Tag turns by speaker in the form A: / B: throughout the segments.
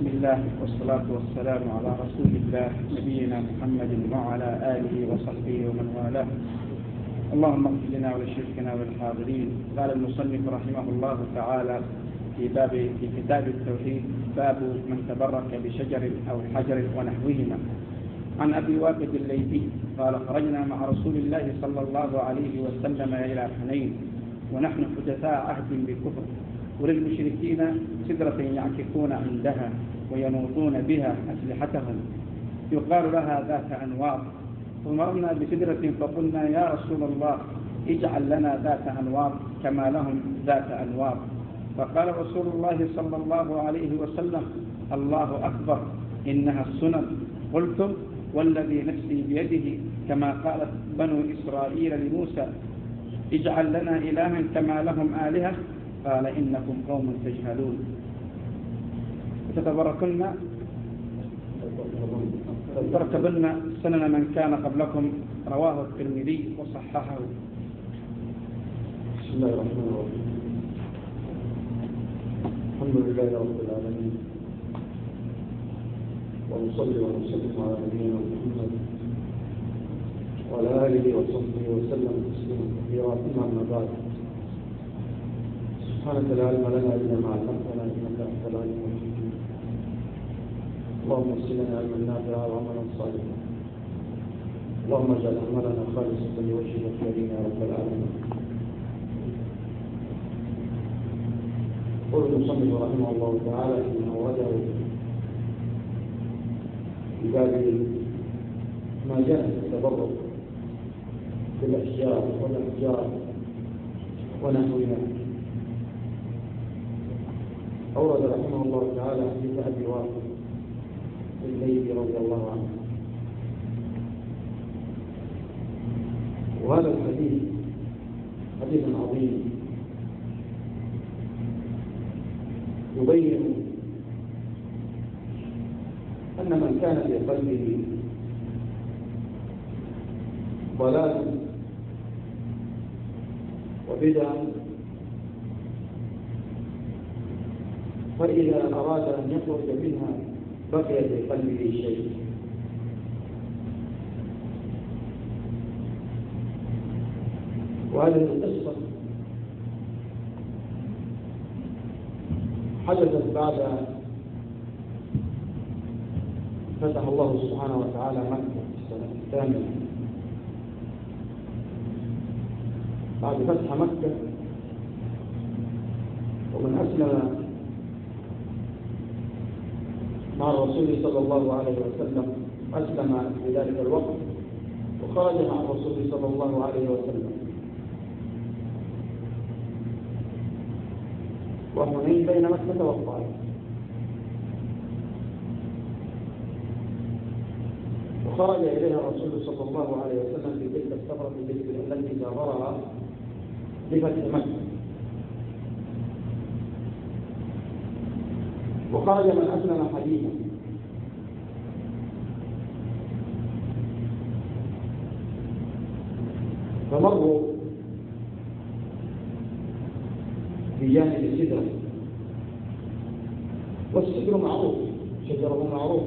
A: بسم الله والصلاة والسلام على رسول الله نبينا محمد وعلى آله وصحبه ومن والاه. اللهم اغفر لنا ولشركنا وللحاضرين. قال المصنف رحمه الله تعالى في كتاب التوحيد: باب من تبرك بشجر أو حجر ونحوهما. عن أبي واقد الليثي قال: خرجنا مع رسول الله صلى الله عليه وسلم إلى حنين ونحن حدثاء عهد بالكفر، وللمشركين سدرة يعكفون عندها وينوطون بها أسلحتهم يقال لها ذات أنواط، فمررنا بسدرة فقلنا: يا رسول الله، اجعل لنا ذات أنواط كما لهم ذات أنواط. فقال رسول الله صلى الله عليه وسلم: الله أكبر، إنها السنن. قلت: والذي نفسي بيده كما قالت بنو إسرائيل لموسى: اجعل لنا إلها كما لهم آلهة. قال: إنكم قوم تجهلون تتبركن سنن من كان قبلكم. رواه الترمذي وصححه.
B: بسم الله الرحمن الرحيم. الحمد لله رب العالمين، ونصلي ونسلم على نبينا محمد وعلى آله وصحبه وسلم تسليما كثيرا. أما بعد، سبحانك لا علم لنا إلا ما علمتنا، إنك أنت العليم الحكيم. اللهم اغفر لنا علما نافعا وعملا صالحا. اللهم اجعل أعمالنا خالصة لوجهك الكريم يا رب العالمين. قال المصنف رحمه الله تعالى إنه أورده في باب ما جاء في التبرك بالأشجار والأحجار ونحوها. أورد رحمه الله تعالى حديث أبي واقد الليثي رضي الله عنه، وهذا الحديث حديث عظيم يبين أن من كان في قلبه ضلال وبدع، فإذا أراد أن يخرج منها بقي في قلبه شيء. وهذه القصة حدثت بعد فتح الله سبحانه وتعالى مكة في السنة الثامنة. بعد فتح مكة ومن أسلم مع الرسول صلى الله عليه وسلم أسلم في ذلك الوقت وخرج مع الرسول صلى الله عليه وسلم، وحنين بين مكة والطائف. وخرج إليها الرسول صلى الله عليه وسلم في تلك السفرة التي سافرها لفتح مكة. وخرج من أسلم حديثا، فمروا بجانب السدرة، والسدر معروف، شجره معروف،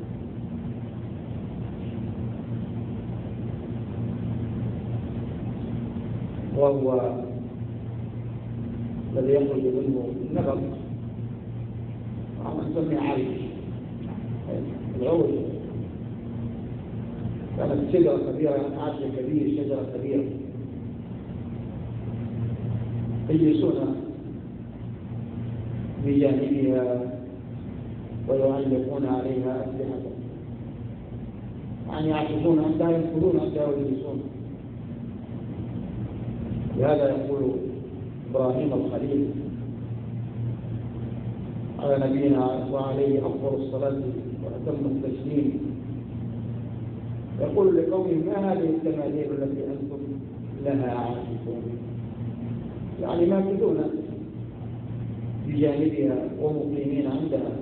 B: وهو الذي يخرج منه النبض، نسميه عريش العود. كانت شجرة كبيرة، عرش كبير، شجرة كبيرة، يجلسون بجانبها ويعلقون عليها أسلحة، يعني يعكفون عندها، يدخلون عندها ويجلسون. لهذا يقول إبراهيم الخليل على نبينا وعليه أفضل الصلاة وأتم التسليم، يقول لقومه: ما هذه التماثيل التي أنتم لها عاكفون؟ يعني ماكثون بجانبها ومقيمين عندها.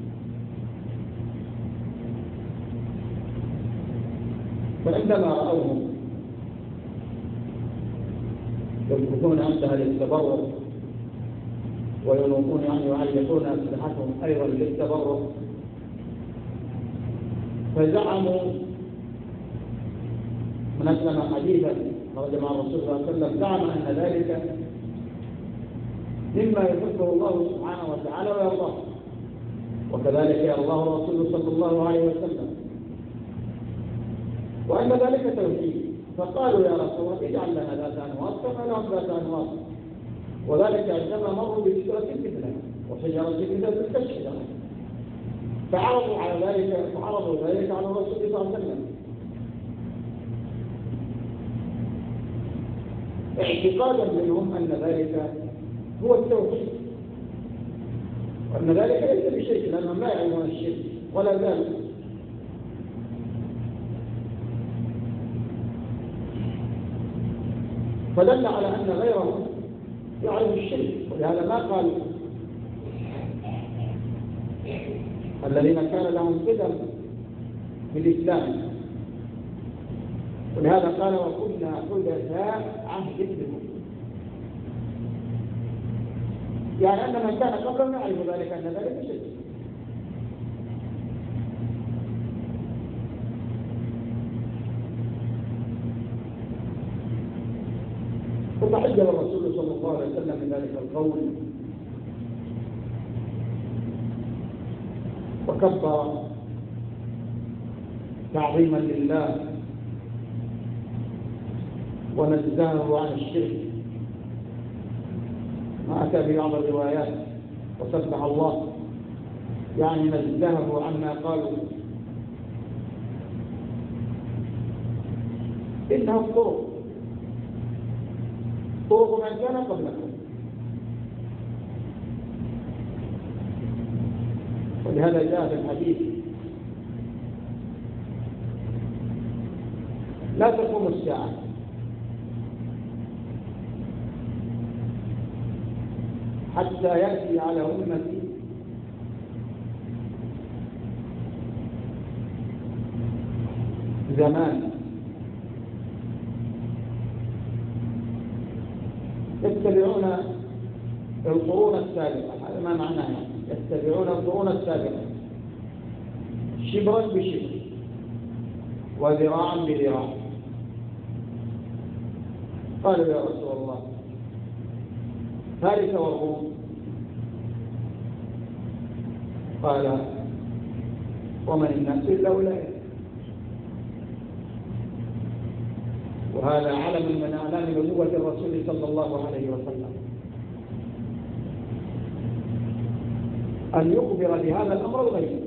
B: فعندما رأوهم يمكثون عندها للتبرك وينومون يعني يعلقون أسلحتهم أيضا للتبرك. فزعموا من أسلم حديثا خرج مع الرسول صلى الله عليه وسلم زعم أن ذلك مما يحبه الله سبحانه وتعالى ويرضاه، وكذلك يرضاه الرسول صلى الله عليه وسلم، وأن ذلك توحيد. فقالوا يا رسول الله اجعل لنا ذات أنواط كما لهم ذات أنواط، وذلك عندما مروا بشجرة مثلها وشجرة مثل تلك الشجرة، فعرضوا ذلك على الرسول صلى الله عليه وسلم اعتقادا منهم أن ذلك هو التوحيد، وأن ذلك ليس بشرك لأنهم لا يعلمون الشرك ولا ذلك. فدل على أن غيرهم يعلم الشرك، ولهذا ما قال الذين كان لهم قدم بالإسلام، ولهذا قال وكنا حدثاء عهد بهم، يعني أن من كان قبلهم يعرف ذلك أن ذلك شرك. فتحجب الرسول صلى الله عليه وسلم من ذلك القول وكبر تعظيما لله ونزهه عن الشرك، ما أتى ببعض الروايات وسبح الله، يعني نزهه عما قالوا إنها الطرق من كان قبلكم. ولهذا جاء في الحديث لا تقوم الساعة حتى يأتي على أمتي زمان يتبعون القرون السابقة. هذا ما معناه، يتبعون القرون السابقة شبرا بشبر وذراعا بذراع. قالوا يا رسول الله فارس والروم؟ قال ومن الناس إلا أولئك. وهذا علم من أعلام نبوة الرسول صلى الله عليه وسلم، أن يخبر بهذا الأمر الغيب.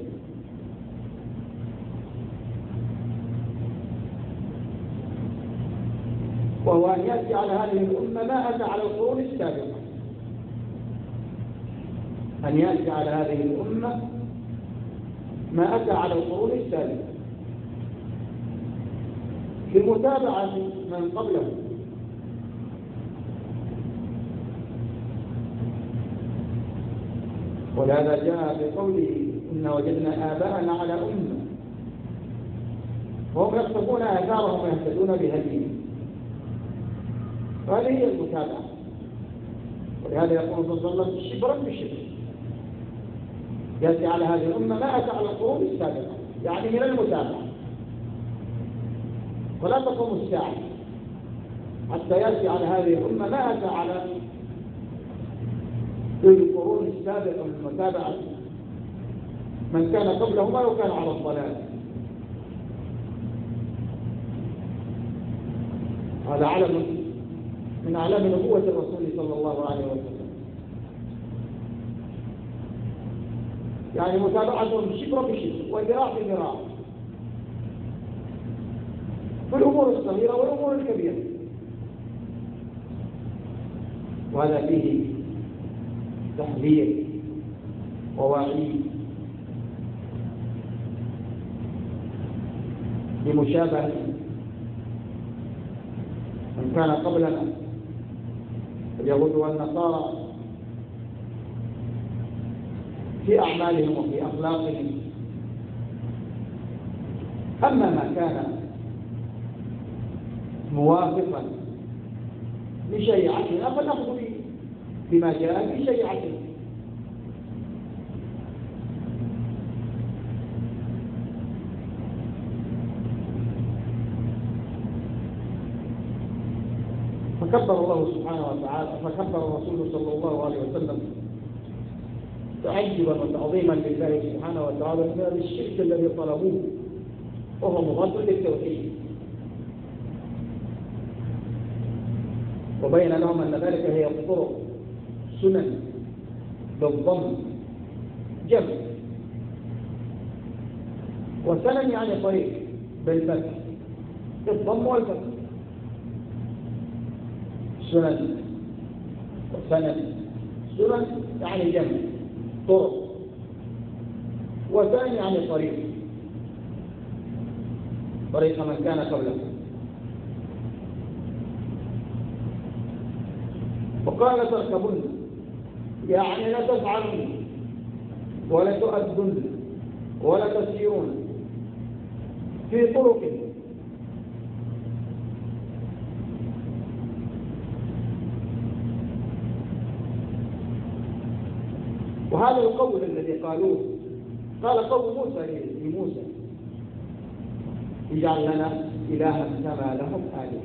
B: وهو أن يأتي على هذه الأمة ما أتى على القرون السابقة، أن يأتي على هذه الأمة ما أتى على القرون السابقة بمتابعة من قبله. ولهذا جاء بقوله إن وجدنا آباءنا على أمة، وهم يقتفون آثارهم ويهتدون بهديهم، وهذه هي المتابعة. ولهذا يقول صلى الله عليه وسلم شبرا بشبر، يأتي على هذه الأمة ما أتى على القرون السابقة، يعني من المتابعة. ولا تقوم الساعة حتى يأتي على هذه الأمة ما أتى على القرون السابقة من متابعة من كان قبلهم ولو كان على الضلال. هذا علم من أعلام نبوة الرسول صلى الله عليه وسلم، يعني متابعتهم شبر بشبر وذراع بذراع في الأمور الصغيرة والأمور الكبيرة. وهذا فيه تحذير ووعيد لمشابهة من كان قبلنا اليهود والنصارى في أعمالهم وفي أخلاقهم. أما ما كان موافقا لشريعتنا فنأخذ بما جاء في شريعتنا، فكبر الله سبحانه وتعالى، فكبر الرسول صلى الله عليه وسلم تعجبا وتعظيما لله سبحانه وتعالى من هذا الشرك الذي طلبوه وهو مضاد للتوحيد، وبين لهم أن ذلك هي الطرق سنن بالضم جمع، وسنن يعني طريق بالفتح بالضم والفتح، سنن وسنن، سنن يعني جمع طرق، وسنن يعني طريق من كان قبله. وقال لتركبن يعني لتفعلن ولتؤدن ولتسيرون في طرق وهذا القول الذي قالوه قال قوم موسى لموسى اجعل لنا إلها كما لهم آلهة.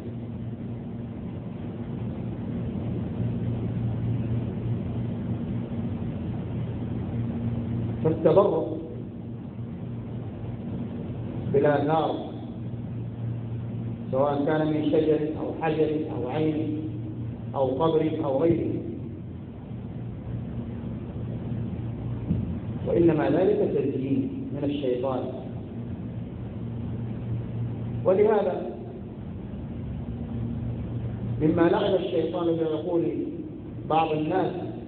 B: فاستبروا بلا نار سواء كان من شجر أو حجر أو عين أو قبر أو غيره، وإنما ذلك تزيين من الشيطان. ولهذا مما لعب الشيطان بعقول بعض الناس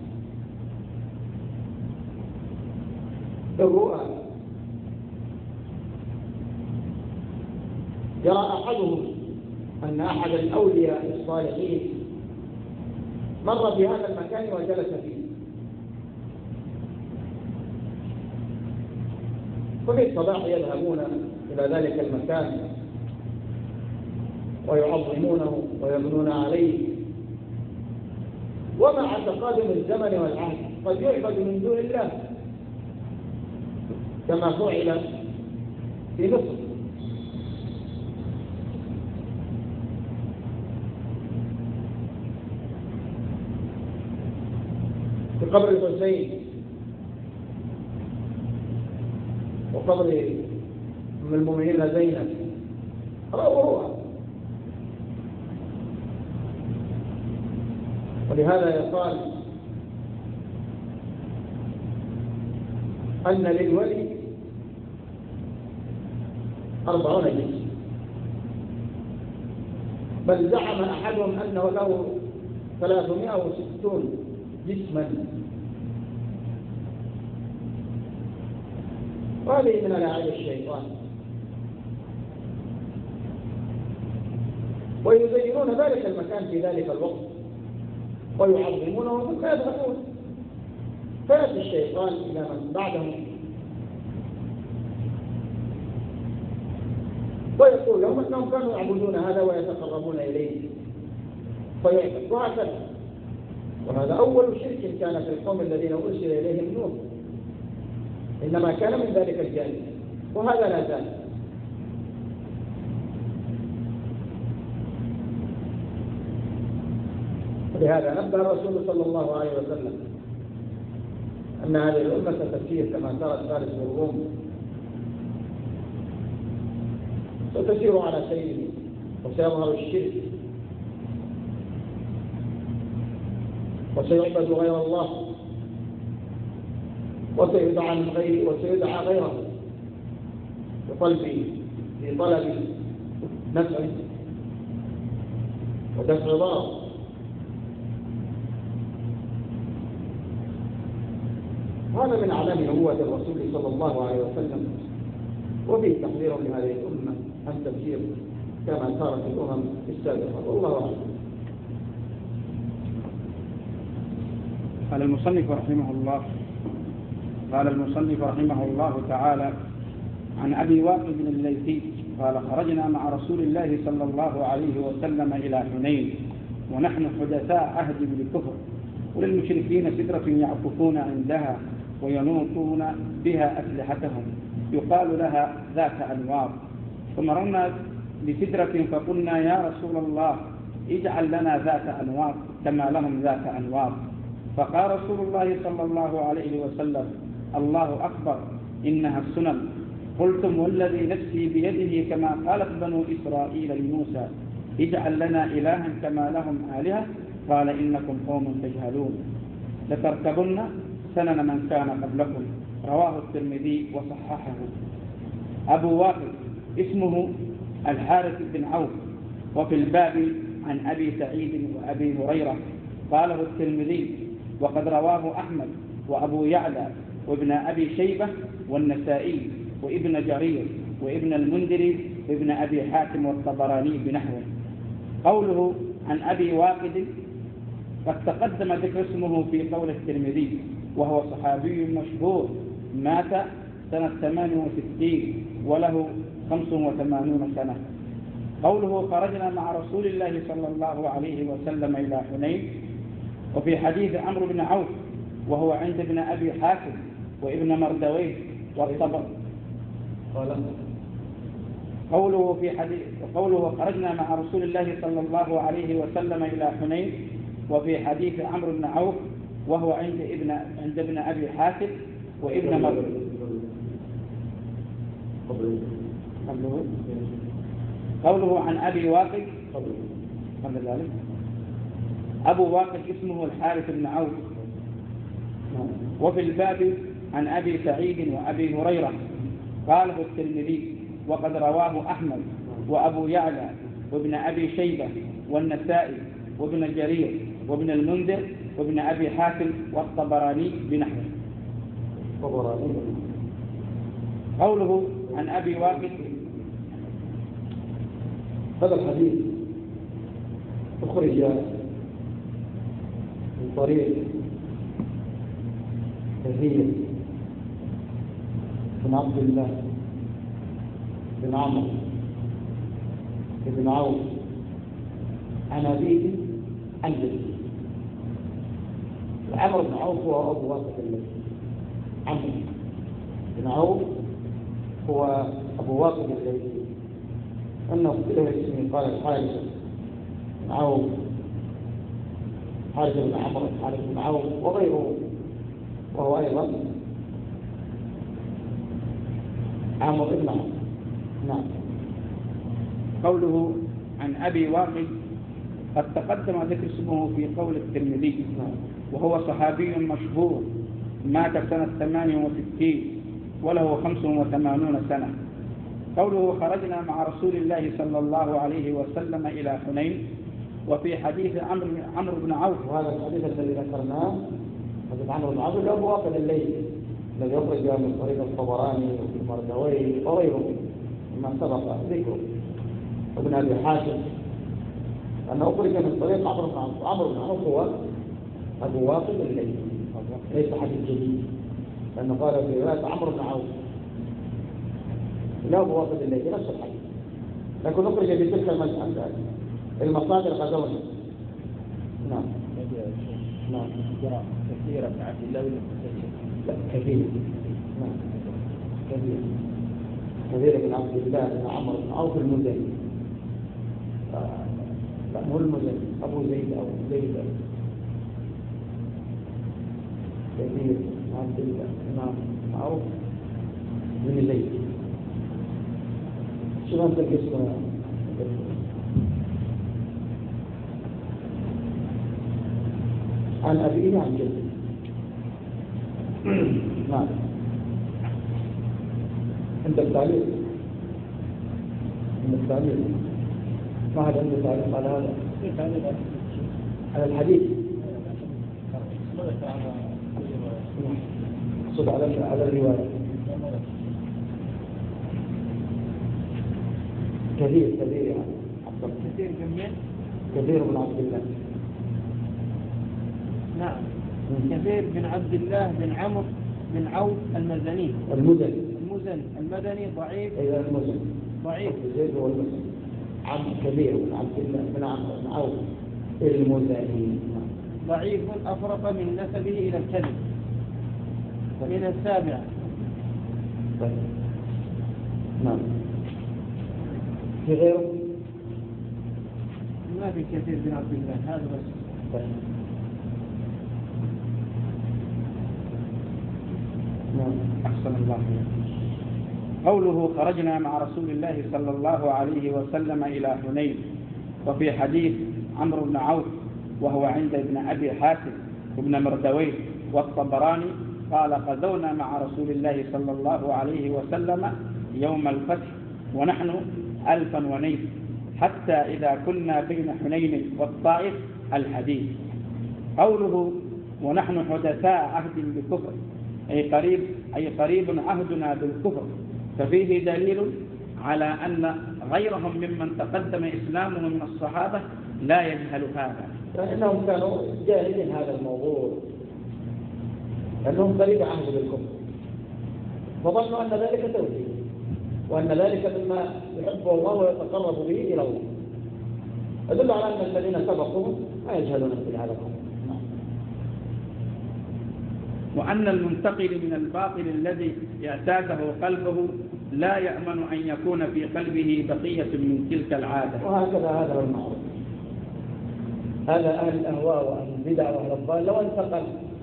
B: الرؤى، يرى أحدهم أن أحد الأولياء الصالحين مر في هذا المكان وجلس فيه، ففي الصباح يذهبون إلى ذلك المكان ويعظمونه ويبنون عليه، ومع تقادم الزمن والعهد قد يعبد من دون الله كما فعل في مصر. في قبر الحسين وقبر أم المؤمنين زينب رأوا رؤى. ولهذا يقال أن للولي 40 جسم، بل زعم أحدهم أنه له 360 جسما. وهذه من ألاعيب الشيطان، ويزينون ذلك المكان في ذلك الوقت ويعظمونه ثم يذهبون، فيأتي الشيطان إلى من بعدهم ويقول لهم أنهم كانوا يعبدون هذا ويتقربون إليه فيعبد، وهكذا. وهذا أول شرك كان في القوم الذين أرسل إليهم نوح، إنما كان من ذلك الجانب، وهذا لا زال. ولهذا نبه الرسول صلى الله عليه وسلم أن هذه الأمة ستسير كما سارت فارس والروم، ستسير على سيره وسيظهر الشرك وسيعبد غير الله وسيدعى من غيره وسيدعى غيره في طلب نفع ودفع ضرر. هذا من أعلام نبوة الرسول صلى الله عليه وسلم، وفيه تحذير لهذه الأمة أن تسير كما سارت الأمم السابقة، والله أعلم.
A: قال المصنف رحمه الله تعالى عن أبي واقد الليثي قال خرجنا مع رسول الله صلى الله عليه وسلم إلى حنين ونحن حدثاء عهد بالكفر، وللمشركين سدرة يعكفون عندها وينوطون بها أسلحتهم يقال لها ذات أنوار، فمررنا بسدرة فقلنا يا رسول الله اجعل لنا ذات أنواط كما لهم ذات أنواط. فقال رسول الله صلى الله عليه وسلم: الله أكبر، إنها السنن. قلتم: والذي نفسي بيده كما قالت بنو إسرائيل لموسى: اجعل لنا إلها كما لهم آلهة. قال: إنكم قوم تجهلون، لتركبن سنن من كان قبلكم. رواه الترمذي وصححه. أبو واقد اسمه الحارث بن عوف، وفي الباب عن أبي سعيد وأبي هريرة. قاله الترمذي وقد رواه أحمد وأبو يعلى وابن أبي شيبة والنسائي وابن جرير وابن المنذر وابن أبي حاتم والطبراني بنحوه. قوله عن أبي واقد قد تقدم ذكر اسمه في قول الترمذي، وهو صحابي مشهور مات سنة 68 وله 85 سنة. قوله خرجنا مع رسول الله صلى الله عليه وسلم إلى حنين، وفي حديث عمرو بن عوف وهو عند ابن أبي حاتم وابن مردويه والطبر. قوله خرجنا مع رسول الله صلى الله عليه وسلم إلى حنين، وفي حديث عمرو بن عوف وهو عند ابن أبي حاتم وابن مردويه. قوله عن أبي واقد قبل ذلك. أبو واقد اسمه الحارث بن عوف. وفي الباب عن أبي سعيد وأبي هريرة. قاله الترمذي وقد رواه أحمد وأبو يعلى وابن أبي شيبة والنسائي وابن جرير وابن المنذر وابن أبي حاتم والطبراني بنحوه. قوله عن أبي واقد.
B: هذا الحديث أخرج من طريق كثير بن عبد الله بن عمرو بن عوف عن أبيه عن جده. عمرو بن عوف هو أبو واقد الليثي. عمرو بن عوف هو أبو واقد الليثي، أنه في اسمه قال الحارث بن عوف، حارث بن عمرو، حارث بن عوف وغيره، وهو أيضا عمرو بن عوف. نعم.
A: قوله عن أبي واقد قد تقدم ذكر اسمه في قول الترمذي، وهو صحابي مشهور مات سنة 68 وله 85 سنة. قوله خرجنا مع رسول الله صلى الله عليه وسلم إلى حنين، وفي حديث عمرو بن عوف.
B: وهذا الحديث الذي ذكرناه حديث عمرو بن عوف أبو واقد الليثي الذي يخرج من طريق الطبراني وابن مردويه وغيره مما سبق ذكره وابن أبي حاتم، أنه أخرج من طريق عمرو بن عوف. عمرو بن عوف هو أبو واقد الليثي، ليس حديث جديد، لأنه قال في رواية عمرو بن عوف لا أبو واقد الليثي نفس الحديث، لكن أخرج بتلك المصادر غزونا. نعم. نعم.
A: كثيرة بن عبد الله
B: لا كثير. نعم. كثير بن عبد الله بن عمرو بن عوف المزني. لا مو المزني، أبو زيد أو زيد. كثير بن عبد الله بن عوف بن زيد. شو أنت القصة؟ عن أبيه عن جده. نعم. عند التعليق ما هذا عنده تعليق على هذا؟ على الحديث صد على الرواية. كثير يعني كثير بن عبد الله.
A: نعم. كثير بن عبد الله بن عمرو بن عوف المدني المدني ضعيف.
B: إذا المزني
A: ضعيف.
B: زيد هو المزني. كبير بن عبد الله بن عمرو بن عوف المزني
A: ضعيف أفرط من نسبه إلى الكذب من السابع.
B: نعم. في غيره؟ ما في كثير بن عبد الله هذا بس.
A: أحسن الله إليك. قوله خرجنا مع رسول الله صلى الله عليه وسلم إلى حنين. وفي حديث عمرو بن عوف وهو عند ابن أبي حاتم وابن مردويه والطبراني قال غزونا مع رسول الله صلى الله عليه وسلم يوم الفتح ونحن 1000 ونيف حتى إذا كنا بين حنين والطائف الحديث. قوله ونحن حدثاء عهد بالكفر أي قريب عهدنا بالكفر، ففيه دليل على أن غيرهم ممن تقدم إسلامهم من الصحابة لا يجهل هذا،
B: فإنهم كانوا جاهلين هذا الموضوع، أنهم قريب عهد بالكفر وظنوا أن ذلك توحيد وأن ذلك مما يحبه الله ويتقرب به إلى الله. يدل على أن الذين سبقهم ما يجهلون في هذا الأمر.
A: وأن المنتقل من الباطل الذي يعتاده قلبه لا يأمن أن يكون في قلبه بقية من تلك العادة.
B: وهكذا هذا هو المعروف. هذا أهل الأهواء وأهل البدع وأهل الضلال لو انتقل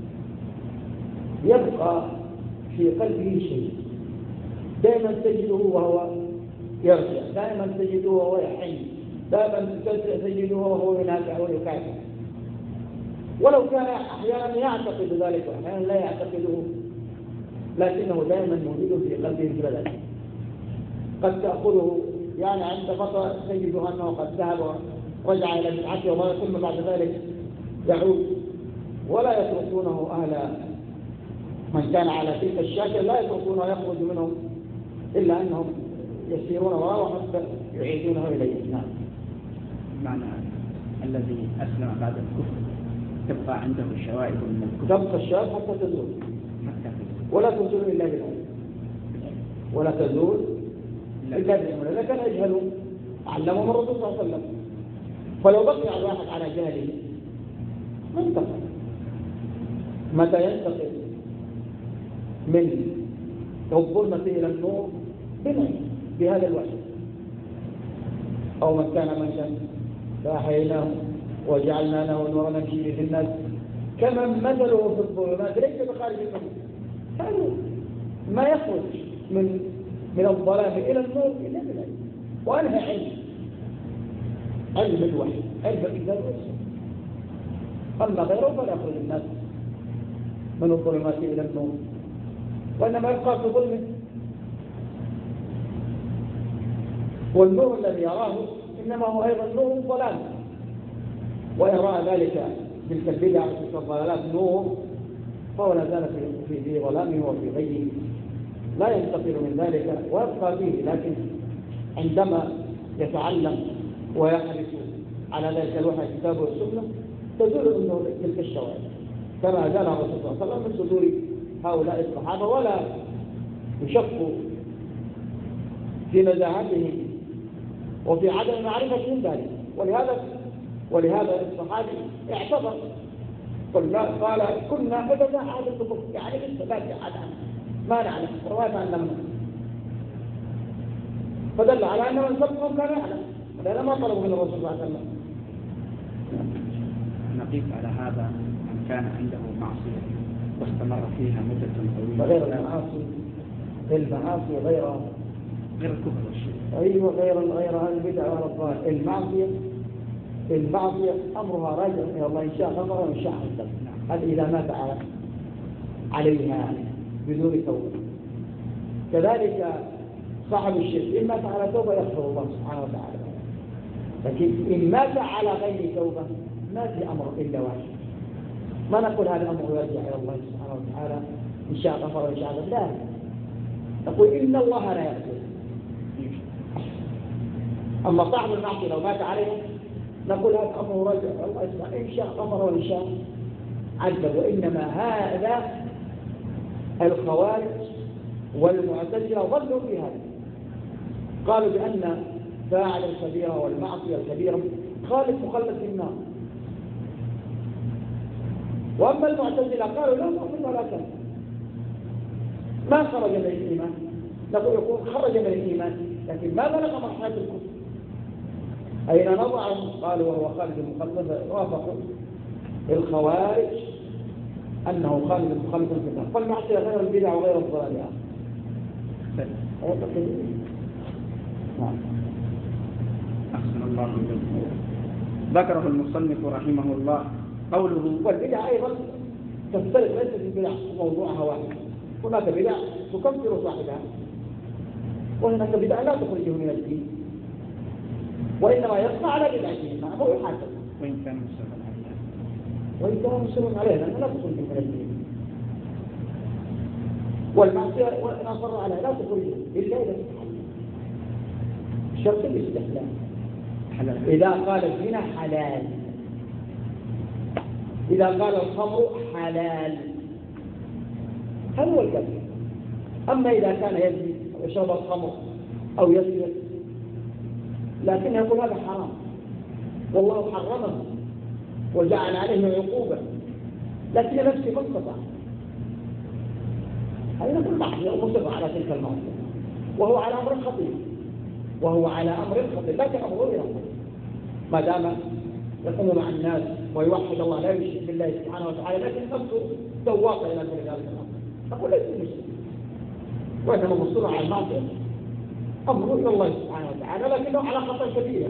B: يبقى في قلبه شيء، دائما تجده وهو يرجع، دائما تجده وهو يحن، دائما تجده وهو ينازع ويكافئ، ولو كان أحيانا يعتقد ذلك وأحيانا لا يعتقده، لكنه دائما موجود في قلبه البلد. قد تأخذه يعني عند فترة تجده أنه قد ذهب ورجع إلى بدعته وما ثم بعد ذلك يعود، ولا يتركونه أهل من كان على تلك الشاكلة لا يتركونه يخرج منهم إلا أنهم يسيرون وراءه حتى يعيدونه إليه. نعم.
A: معنى الذي أسلم بعد الكفر تبقى عنده الشوائب من الكفر،
B: تبقى الشوائب حتى تزول، ولا تزول إلا بالعلم، ولا تزول إلا بالعلم. إذا كان يجهلون علمهم الرسول صلى الله عليه وسلم، فلو بقي الواحد على جهله ما انتقل. متى ينتقل من الظلمة إلى النور؟ بهذا الوحي. أو من كان ميتا فأحييناه وجعلنا له نورا نمشي به في الناس كمن مثله في الظلمات ليس بخارج منه. هذا ما يخرج من الظلام إلى النور إلا بالعلم. وأنهى علم الوحي، علم الكتاب والسنة. أما غيره فلا يخرج الناس من الظلمات إلى النور، وإنما يبقى في ظلمه. والنور الذي يراه إنما هو أيضا نور ظلام، ويرى ذلك تلك البدع وتلك الضلالات نور، فهو لا زال في ظلامه وفي غيه، لا ينتقل من ذلك ويبقى فيه. لكن عندما يتعلم ويحرص على ذلك الوحي الكتاب والسنة تزول منه تلك الشوائب، كما زال الرسول صلى الله عليه وسلم من صدور هؤلاء الصحابة، ولا يشق في نزاهته وفي عدم معرفة من ذلك. ولهذا الصحابي اعتبر قال كنا حدثا عهد الكفر، يعني لسه باقي عهد ما نعلم وما تعلمنا، فدل على أن من سبقهم كان يعلم، ولهذا ما طلبوا من الرسول صلى الله عليه وسلم.
A: نقيس على هذا من كان عنده معصية واستمر فيها مدة طويلة.
B: وغير المعاصي غير
A: الكفر والشرك.
B: أيوة غير البدع والضلال. المعصية أمرها راجع إلى الله، إن شاء غفر وإن شاء عذب. هذا إذا مات عليها بدون توبة. كذلك صاحب الشرك إن مات على توبة يغفر الله سبحانه وتعالى، لكن إن مات على غير توبة ما في أمر إلا واحد. ما نقول هذا الأمر يرجع إلى الله سبحانه وتعالى إن شاء غفر وإن شاء عذب، لا، نقول إن الله لا يغفر. أما صاحب المعصية لو مات عليه نقول هذا أمر راجع إلى الله سبحانه، إن شاء غفر وإن شاء عذب. وإنما هذا الخوارج والمعتزلة ظلوا في هذا، قالوا بأن فاعل الكبيرة والمعصية الكبيرة خالد مخلد في النار. وأما المعتزلة قالوا لا مؤمن ولا كافر، ما خرج من الإيمان، نقول يقول خرج من الإيمان لكن ما بلغ مرحلة الكفر. أين نضعه؟ قالوا وهو خالد مخلد، وافقوا الخوارج أنه خالد مخلد في النار. فالمعصية غير البدع وغير الضلال يا أخي.
A: نعم. أحسن الله إليكم. ذكره المصنف رحمه الله قوله
B: والبدع أيضا تفترق، ليست البدع موضوعها واحد، هناك بدع تكفر صاحبها، وهناك بدع لا تخرجه من الدين، وإنما يصنع على بدعته معه يحاسب
A: وإن كان مصرا عليها،
B: وإن كان مصرا عليها لأنها لا تخرجه من الدين. والمعصية وإن أصر عليها لا تخرجه إلا إذا تتحلل شرط الاستحلال. إذا قال الزنا حلال، إذا قال الخمر حلال، هذا هو الكافر. أما إذا كان يزني أو يشرب الخمر أو يسرق لكن يقول هذا حرام والله حرمه وجعل عليه عقوبة، لكن نفسي ما استطاع، هذا نقول معصية ومصر على تلك المعصية، وهو على أمر خطير، وهو على أمر خطير، لكن أمره إلى الله ما دام يقوم مع الناس ويوحد الله لا يشرك بالله سبحانه وتعالى، لكن نفسه سواقة إلى ذلك الأمر، أقول ليس مسلم، وإنما مصر على المعصية أمره إلى الله سبحانه وتعالى، لكنه على خطر كبير.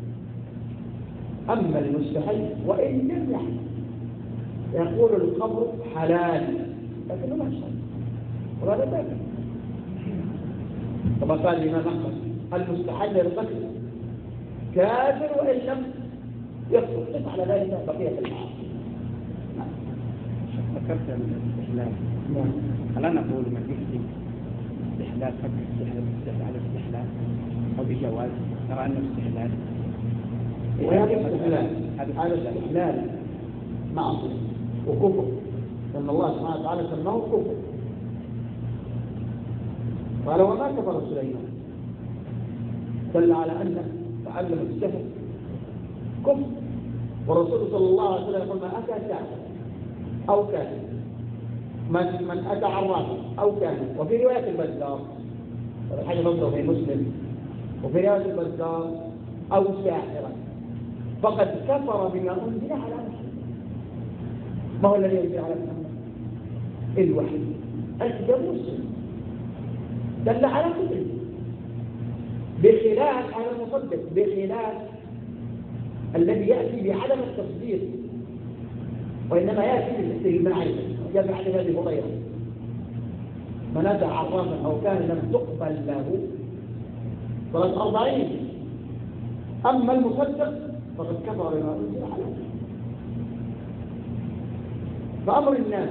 B: أما المستحيل وإن لم يحل يقول الخمر حلال لكنه ما شاء وهذا ذلك، كما قال الإمام أحمد المستحل للقتل كافر وإن لم يكفر، قف على ذلك بقية المعاصي.
A: ذكرت الاستحلال، هل أنا أقول من يفتي استحلال فقط على الاستحلال أو بجواز؟ ترى أنه استحلال،
B: وهذا استحلال معصية وكفر، لأن الله سبحانه وتعالى سماه كفر، قال وما كفر سليمان، دل على أن تعلم السحر كفر. والرسول صلى الله عليه وسلم يقول من أتى ساحر أو كاهن، من أتى عرافا أو كاهن، وفي رواية البزار الحديث مصدر في مسلم، وفي رواية البزار أو ساحرا فقد كفر بما أنزل على محمد. ما هو الذي أنزل على محمد؟ الوحي، الكتاب والسنة، دل على كفره، بخلاف على المصدق، بخلاف الذي يأتي بعدم التصديق وإنما يأتي بالمعرفة. جاء في حديث أبي هريرة من أتى عرافا أو كان لم تقبل له صلاة 40. أما المصدق فقد كفر بما أنزل عليه. فأمر الناس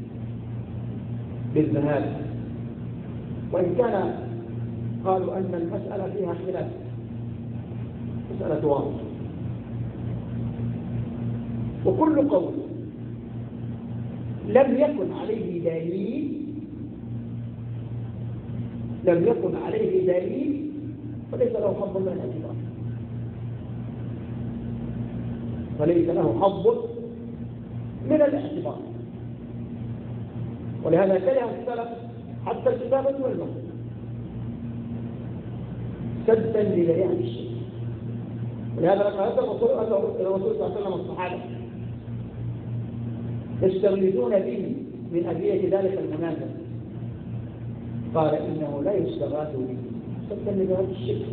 B: بالذهاب، وإن كان قالوا أن المسألة فيها خلاف، مسألة واضحة، وكل قول لم يكن عليه دليل فليس له حظ من الاعتبار، ولهذا كره السلف حتى الكتابة والمكتوبة سدا لذريعة الشرك. ولهذا لما أتى الرسول صلى الله عليه وسلم الصحابة يستغلثون به من أذية ذلك المنازل، قال إنه لا يستغاث به سدا لذريعة الشرك.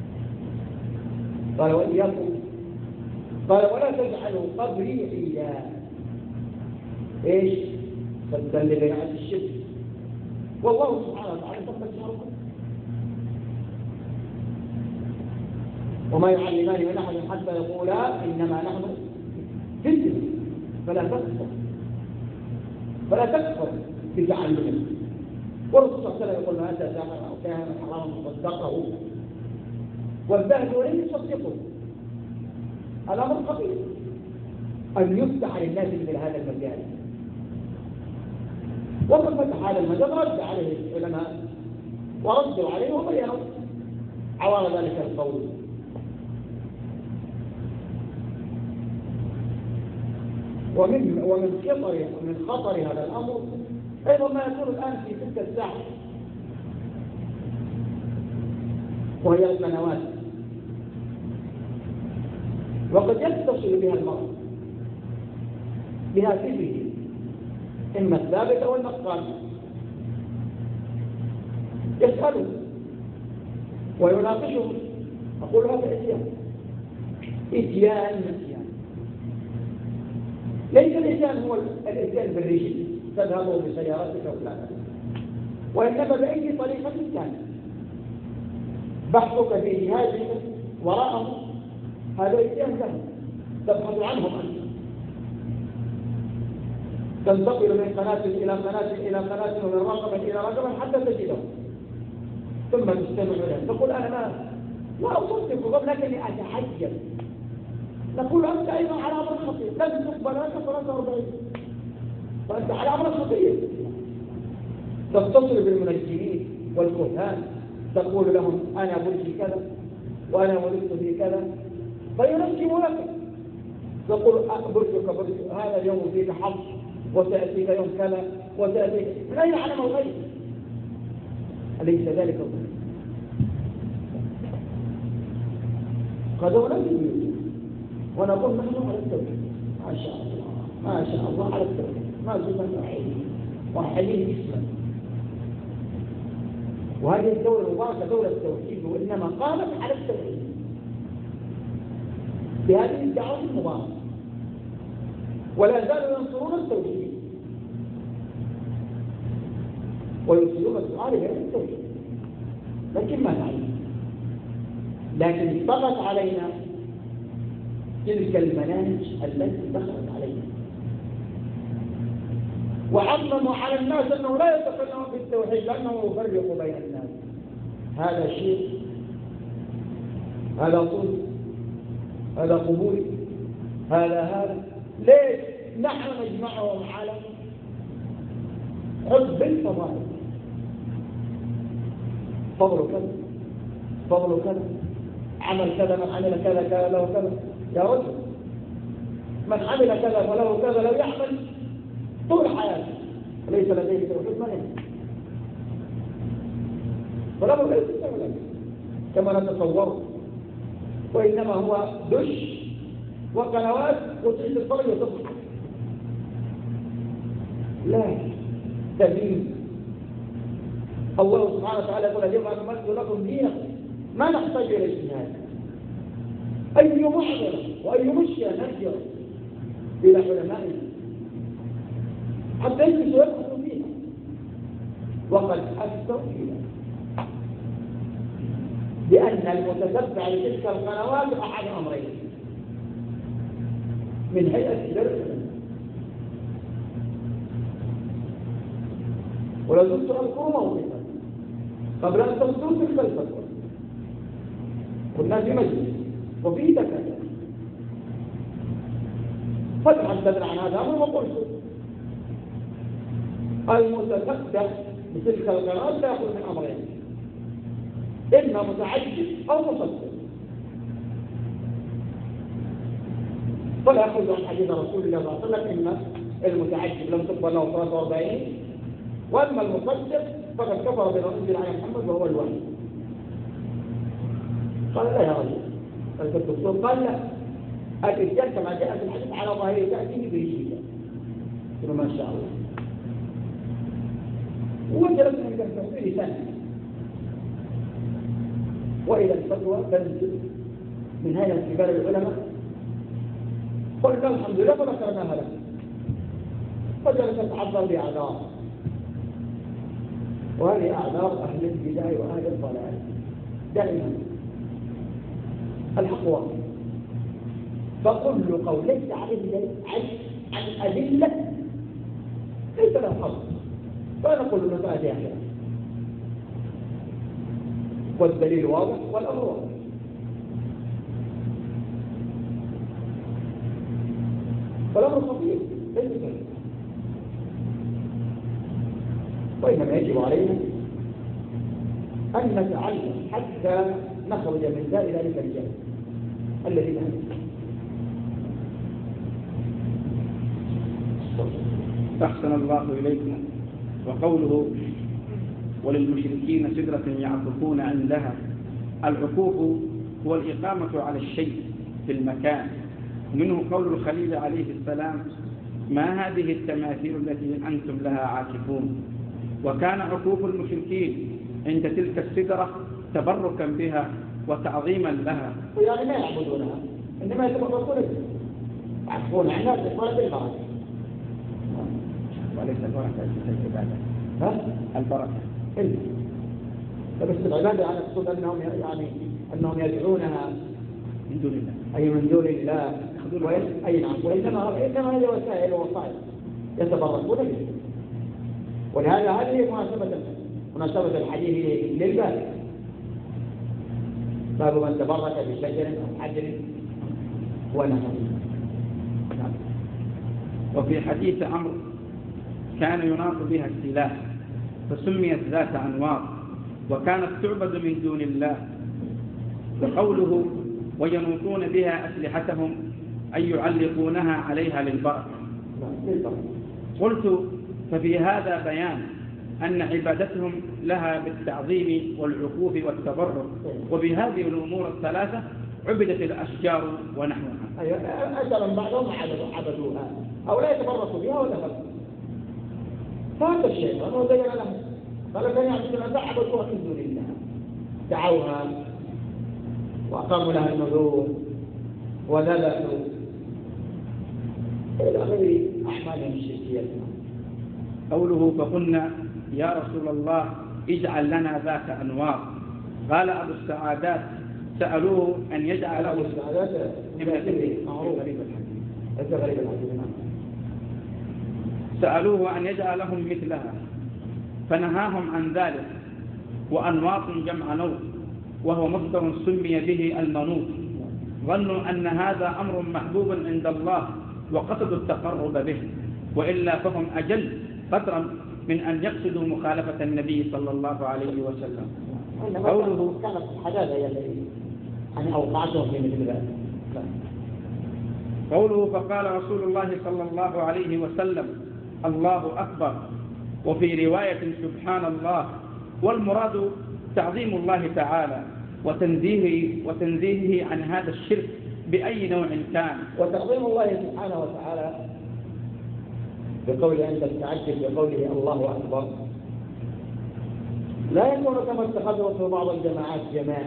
B: قال وإياكم، قال ولا تجعلوا قبري عيدا، ايش؟ سدا لذريعة الشرك. والله سبحانه وتعالى ثبت شركه. وما يعلمان من أحد حتى يقولا إنما نحن فتنة فلا تكفر بتعلمه. والرسول صلى الله عليه وسلم يقول ما أتى ساحر أو كاهن حراما صدقه والبهد ولم يصدقه. الأمر خطير أن يفتح للناس مثل هذا المجال، ومن فتح هذا المجال رد عليه العلماء وردوا عليه وبينوا عوار ذلك القول. ومن خطر هذا الأمر أيضا ما يكون الآن في تلك الساعة، وهي القنوات وقد يتصل بها المرء بهاتفه إما الثابت أو النقال، يسأله ويناقشه، أقول هذا إتيان نسيان. ليس الإتيان هو الإتيان بالرجل تذهب بسيارتك وفلانك، وإنما بأي طريقة كانت بحثك في جهازك وراءه، هذا إتيان له تبحث عنهم أنت، تنتقل من قناة إلى قناة إلى قناة ومن رقم إلى رقم حتى تجده، ثم تستمع له تقول أنا لا أصدق لكني أتحجب. نقول أنت أيضا على أمر خطير، لن تقبل لك 43 فأنت على أمر خطير. تتصل بالمنجمين والكهان تقول لهم أنا برجي كذا وأنا ولدت في كذا، فينجم لك، تقول برجك برج هذا اليوم فيك حظ وسيأتيك يوم كذا وسيأتيك من أين يعلم الغيب؟ أليس ذلك الظلم؟ قد ونجم ونقول نحن على التوحيد، ما شاء الله ما شاء الله على التوحيد، ما زلنا وحيين الإسلام. وهذه الدولة المباركة دولة التوحيد، وإنما قامت على التوحيد بهذه الدعوة المباركة، ولا زالوا ينصرون التوحيد ويرسلون السؤال بهذا التوحيد، لكن ما نعلم. لكن طغت علينا تلك المناهج التي دخلت علينا، وعمموا على الناس أنه لا يتكلمون بالتوحيد لأنه يفرق بين الناس. هذا شيء، هذا صوت، هذا قبول، هذا ليش نحن نجمعهم على حب الفضائل؟ فضل كذا فضل كذا، عمل كذا، من عمل كذا كذا له كذا. يا رجل من عمل كذا فله كذا لو يعمل طول حياته ليس لديه توحيد ما يمكن، فله ليس توحيد كما نتصور، وإنما هو دش وقنوات وتعيد الطريق وتضحك. لا تبين. الله سبحانه وتعالى يقول اليوم أكملت لكم دينكم، ما نحتاج إلى اجتهاد. أي معذرة وأي مشكلة نرجع إلى علمائنا حتى يجلسوا يبحثوا فيها، وقد أفتوا فيها بأن المتتبع لتلك القنوات أحد أمرين: من هيئة الدرس، ولا زلت أذكر موقفا قبل أن تصدروا تلك الفتوى، كنا في مجلس وفي دكاترة فتحدثنا عن هذا الأمر وقلت المتتبع بتلك القنوات لا يأخذ من أمرين: إما متعجب أو مصدق. فلا يأخذ عن حديث رسول الله صلى الله عليه وسلم إن المتعجب لم تقبل له 43، وأما المصدق فقد كفر بما أنزل على محمد وهو الوحي. قال لا يا رجل، الدكتور قال لا، الإتيان كما جاء في الحديث على ظاهره تأتيه برجلك. قلت ما شاء الله. وجلس عند التفسير سنة، وإلى الفتوى تنزل من هيئة كبار العلماء، قلنا الحمد لله فذكرناها له، فجلس تعبر بأعذار، وهذه أعذار أهل البدع وأهل الضلال. دائما الحق واضح، فكل قول ليس عليه عن أدلة ليس له حظ، فنقول المسألة أحيانا والدليل واضح والأمر واضح. فالأمر خطير ليس سهل، وإنما يجب علينا أن نتعلم حتى نخرج من ذلك الجهل الذي لا
A: أحسن الله إليكم. وقوله وللمشركين سدرة يعكفون عندها، العكوف هو الإقامة على الشيء في المكان منه قول الخليل عليه السلام: ما هذه التماثيل التي أنتم لها عاكفون؟ وكان عكوف المشركين عند تلك السدرة تبركا بها وتعظيما لها.
B: يعني ما يعبدونها، إنما يتبركون بها، يعكفون عنها ولا بالبركة.
A: وليس البركة في العبادة. البركة
B: بس العبادة أنا أقصد أنهم يدعونها
A: من دون الله،
B: أي من دون الله. أي نعم. وإنما هي وسائل ووسائل يتبركون بها. ولهذا هذه مناسبة الحديث للباب، باب من تبرك بشجر أو حجر ونحوه.
A: وفي حديث عمرو: كان يناط بها السلاح فسميت ذات أنواط وكانت تعبد من دون الله. وقوله: وينوطون بها أسلحتهم أي يعلقونها عليها للبركة. قلت: ففي هذا بيان أن عبادتهم لها بالتعظيم والعكوف والتبرك، وبهذه الأمور الثلاثة عبدت الأشجار ونحوها.
B: أجل بعضهم عبدوها أو لا يتبركوا بها ولا فرق. فهذا الشيطان وزين لهم قال: كان يعبدون فعبدوها من دون الله، دعوها وأقاموا لها النذور وذبحوا إلى غير أعمالهم الشركية.
A: قوله: فقلنا يا رسول الله اجعل لنا ذات أنوار. قال أبو السعادات: سألوه أن يجعل له سألوه أن يجعل لهم مثلها فنهاهم عن ذلك. وأنواط جمع نوط، وهو مصدر سمي به المنوط. ظنوا أن هذا أمر محبوب عند الله وقصدوا التقرب به، وإلا فهم أجل قدرا من أن يقصدوا مخالفة النبي صلى الله عليه وسلم.
B: قوله: كانت حداثة يعني أوقعتهم في مثل ذلك.
A: قوله: فقال رسول الله صلى الله عليه وسلم: الله أكبر. وفي رواية: سبحان الله. والمراد تعظيم الله تعالى وتنزيهه عن هذا الشرك بأي نوع كان.
B: وتعظيم الله سبحانه وتعالى بقوله عند التعجب بقوله الله أكبر لا يكون كما اتخذه في بعض الجماعات جماعة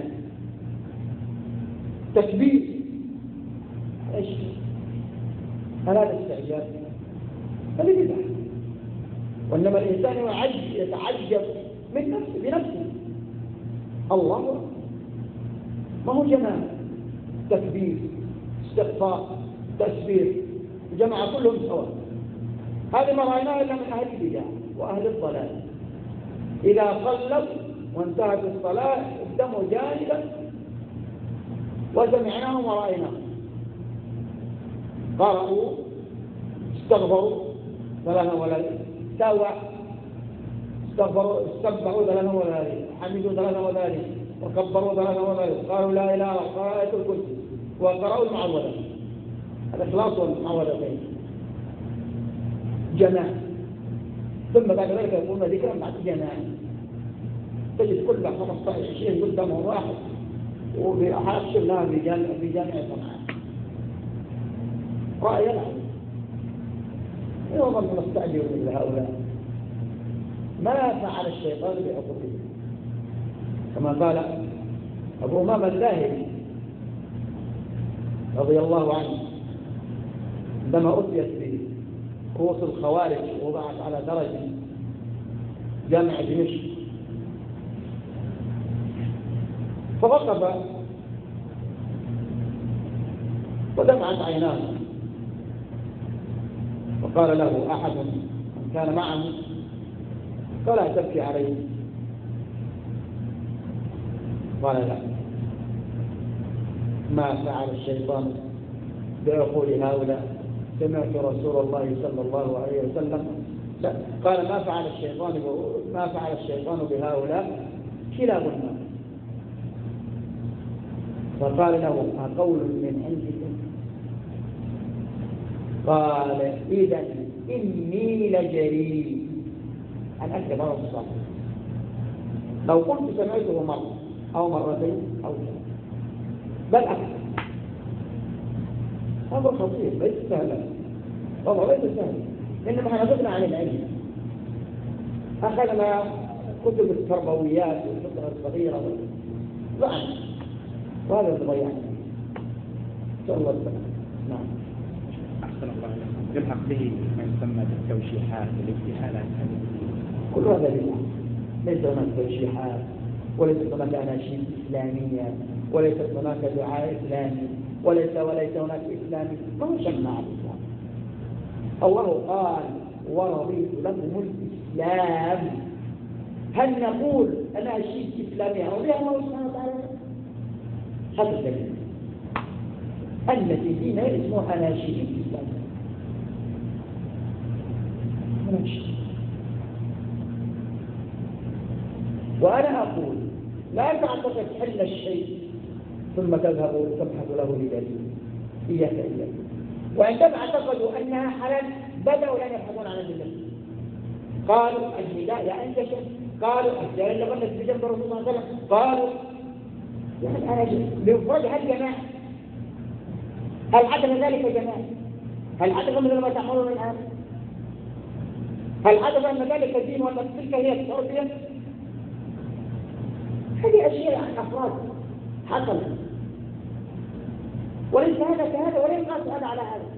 B: تكبير. ايش هذا الاستعجاب؟ هذه بدعة. وإنما الإنسان يتعجب من نفسه بنفسه. الله ما هو جماعة تكبير استغفار تسبيح جماعة كلهم سواء. هذه ما رأيناها إلا من أهل البدع وأهل الضلال. إذا صلوا وانتهت الصلاة قدموا جانبا وسمعناهم ورأيناهم، قرأوا استغفروا ثلاثة وليالي، سوى استغفروا استغفروا ثلاثة وليالي، حمدوا ثلاثة وليالي، وكبروا ثلاثة وليالي، قالوا لا إله إلا الله، قرأوا آية الكرسي، وقرأوا المعوذة. الإخلاص والمعوذتين جماعة. ثم بعد ذلك يقولون ذكرا بعد جماعة. تجد كل 15-20 قدامهم واحد وبأحد شفناها في جامع صنعاء رأي العلم. يوم نستعجل مثل هؤلاء ما فعل الشيطان بعقوبته، كما قال أبو أمامة الباهلي رضي الله عنه عندما أتيت برؤوس الخوارج ووضعت على درجة جامع دمشق، فوقف ودمعت عيناه وقال له أحد من كان معه: فلا تبكي عليه. قال: لا، ما فعل الشيطان بعقول هؤلاء. سمعت رسول الله صلى الله عليه وسلم. لا، قال: ما فعل الشيطان بهؤلاء كلاب النار. فقال له: أقول من عندكم؟ قال: إذا إني لجريء أن أكتب مرة الصلاة. لو كنت سمعته مرة أو مرتين أو ثلاث بل أكثر. هذا خطير ليس سهلا، والله ليس سهلا، إنما احنا غبنا عن العلم، أخذنا كتب التربويات والفكرة الصغيرة ضعف، وهذا اللي ضيعنا. إن شاء الله السلام. نعم.
A: أحسن الله عليكم. يلحق به ما يسمى بالتوشيحات والابتحالات هذه.
B: كل هذا بدعة، ليس هناك توشيحات، وليست هناك أناشيد إسلامية، وليست هناك دعاء إسلامي، وليس هناك إسلامي، ما هو شمع الإسلام. الله قال ورضيت لكم الإسلام. هل نقول أناشيد إسلامية رضي الله سبحانه وتعالى؟ هذا الدليل التي فينا اسمها أناشيد إسلامية. وأنا أقول لا تعتقد حل الشيء ثم تذهب تبحث له بدليل، إياك إياك. وعندما اعتقدوا أنها حلال بدأوا لن يبحثون عن الدليل، قالوا الهداية أنجشت، قالوا الزيارة اللي غلت بجنب الرسول صلى الله عليه وسلم، قالوا يعني أنا بمفردها الجماعة. هل عدم ذلك جماعة؟ هل عدم مثل ما تعملون الآن؟ هل عدم أن ذلك دين ولا تلك هي التربية؟ هذه أشياء عن أفراد حصلت، وليس هذا كهذا ولا ينقاس هذا على هذا،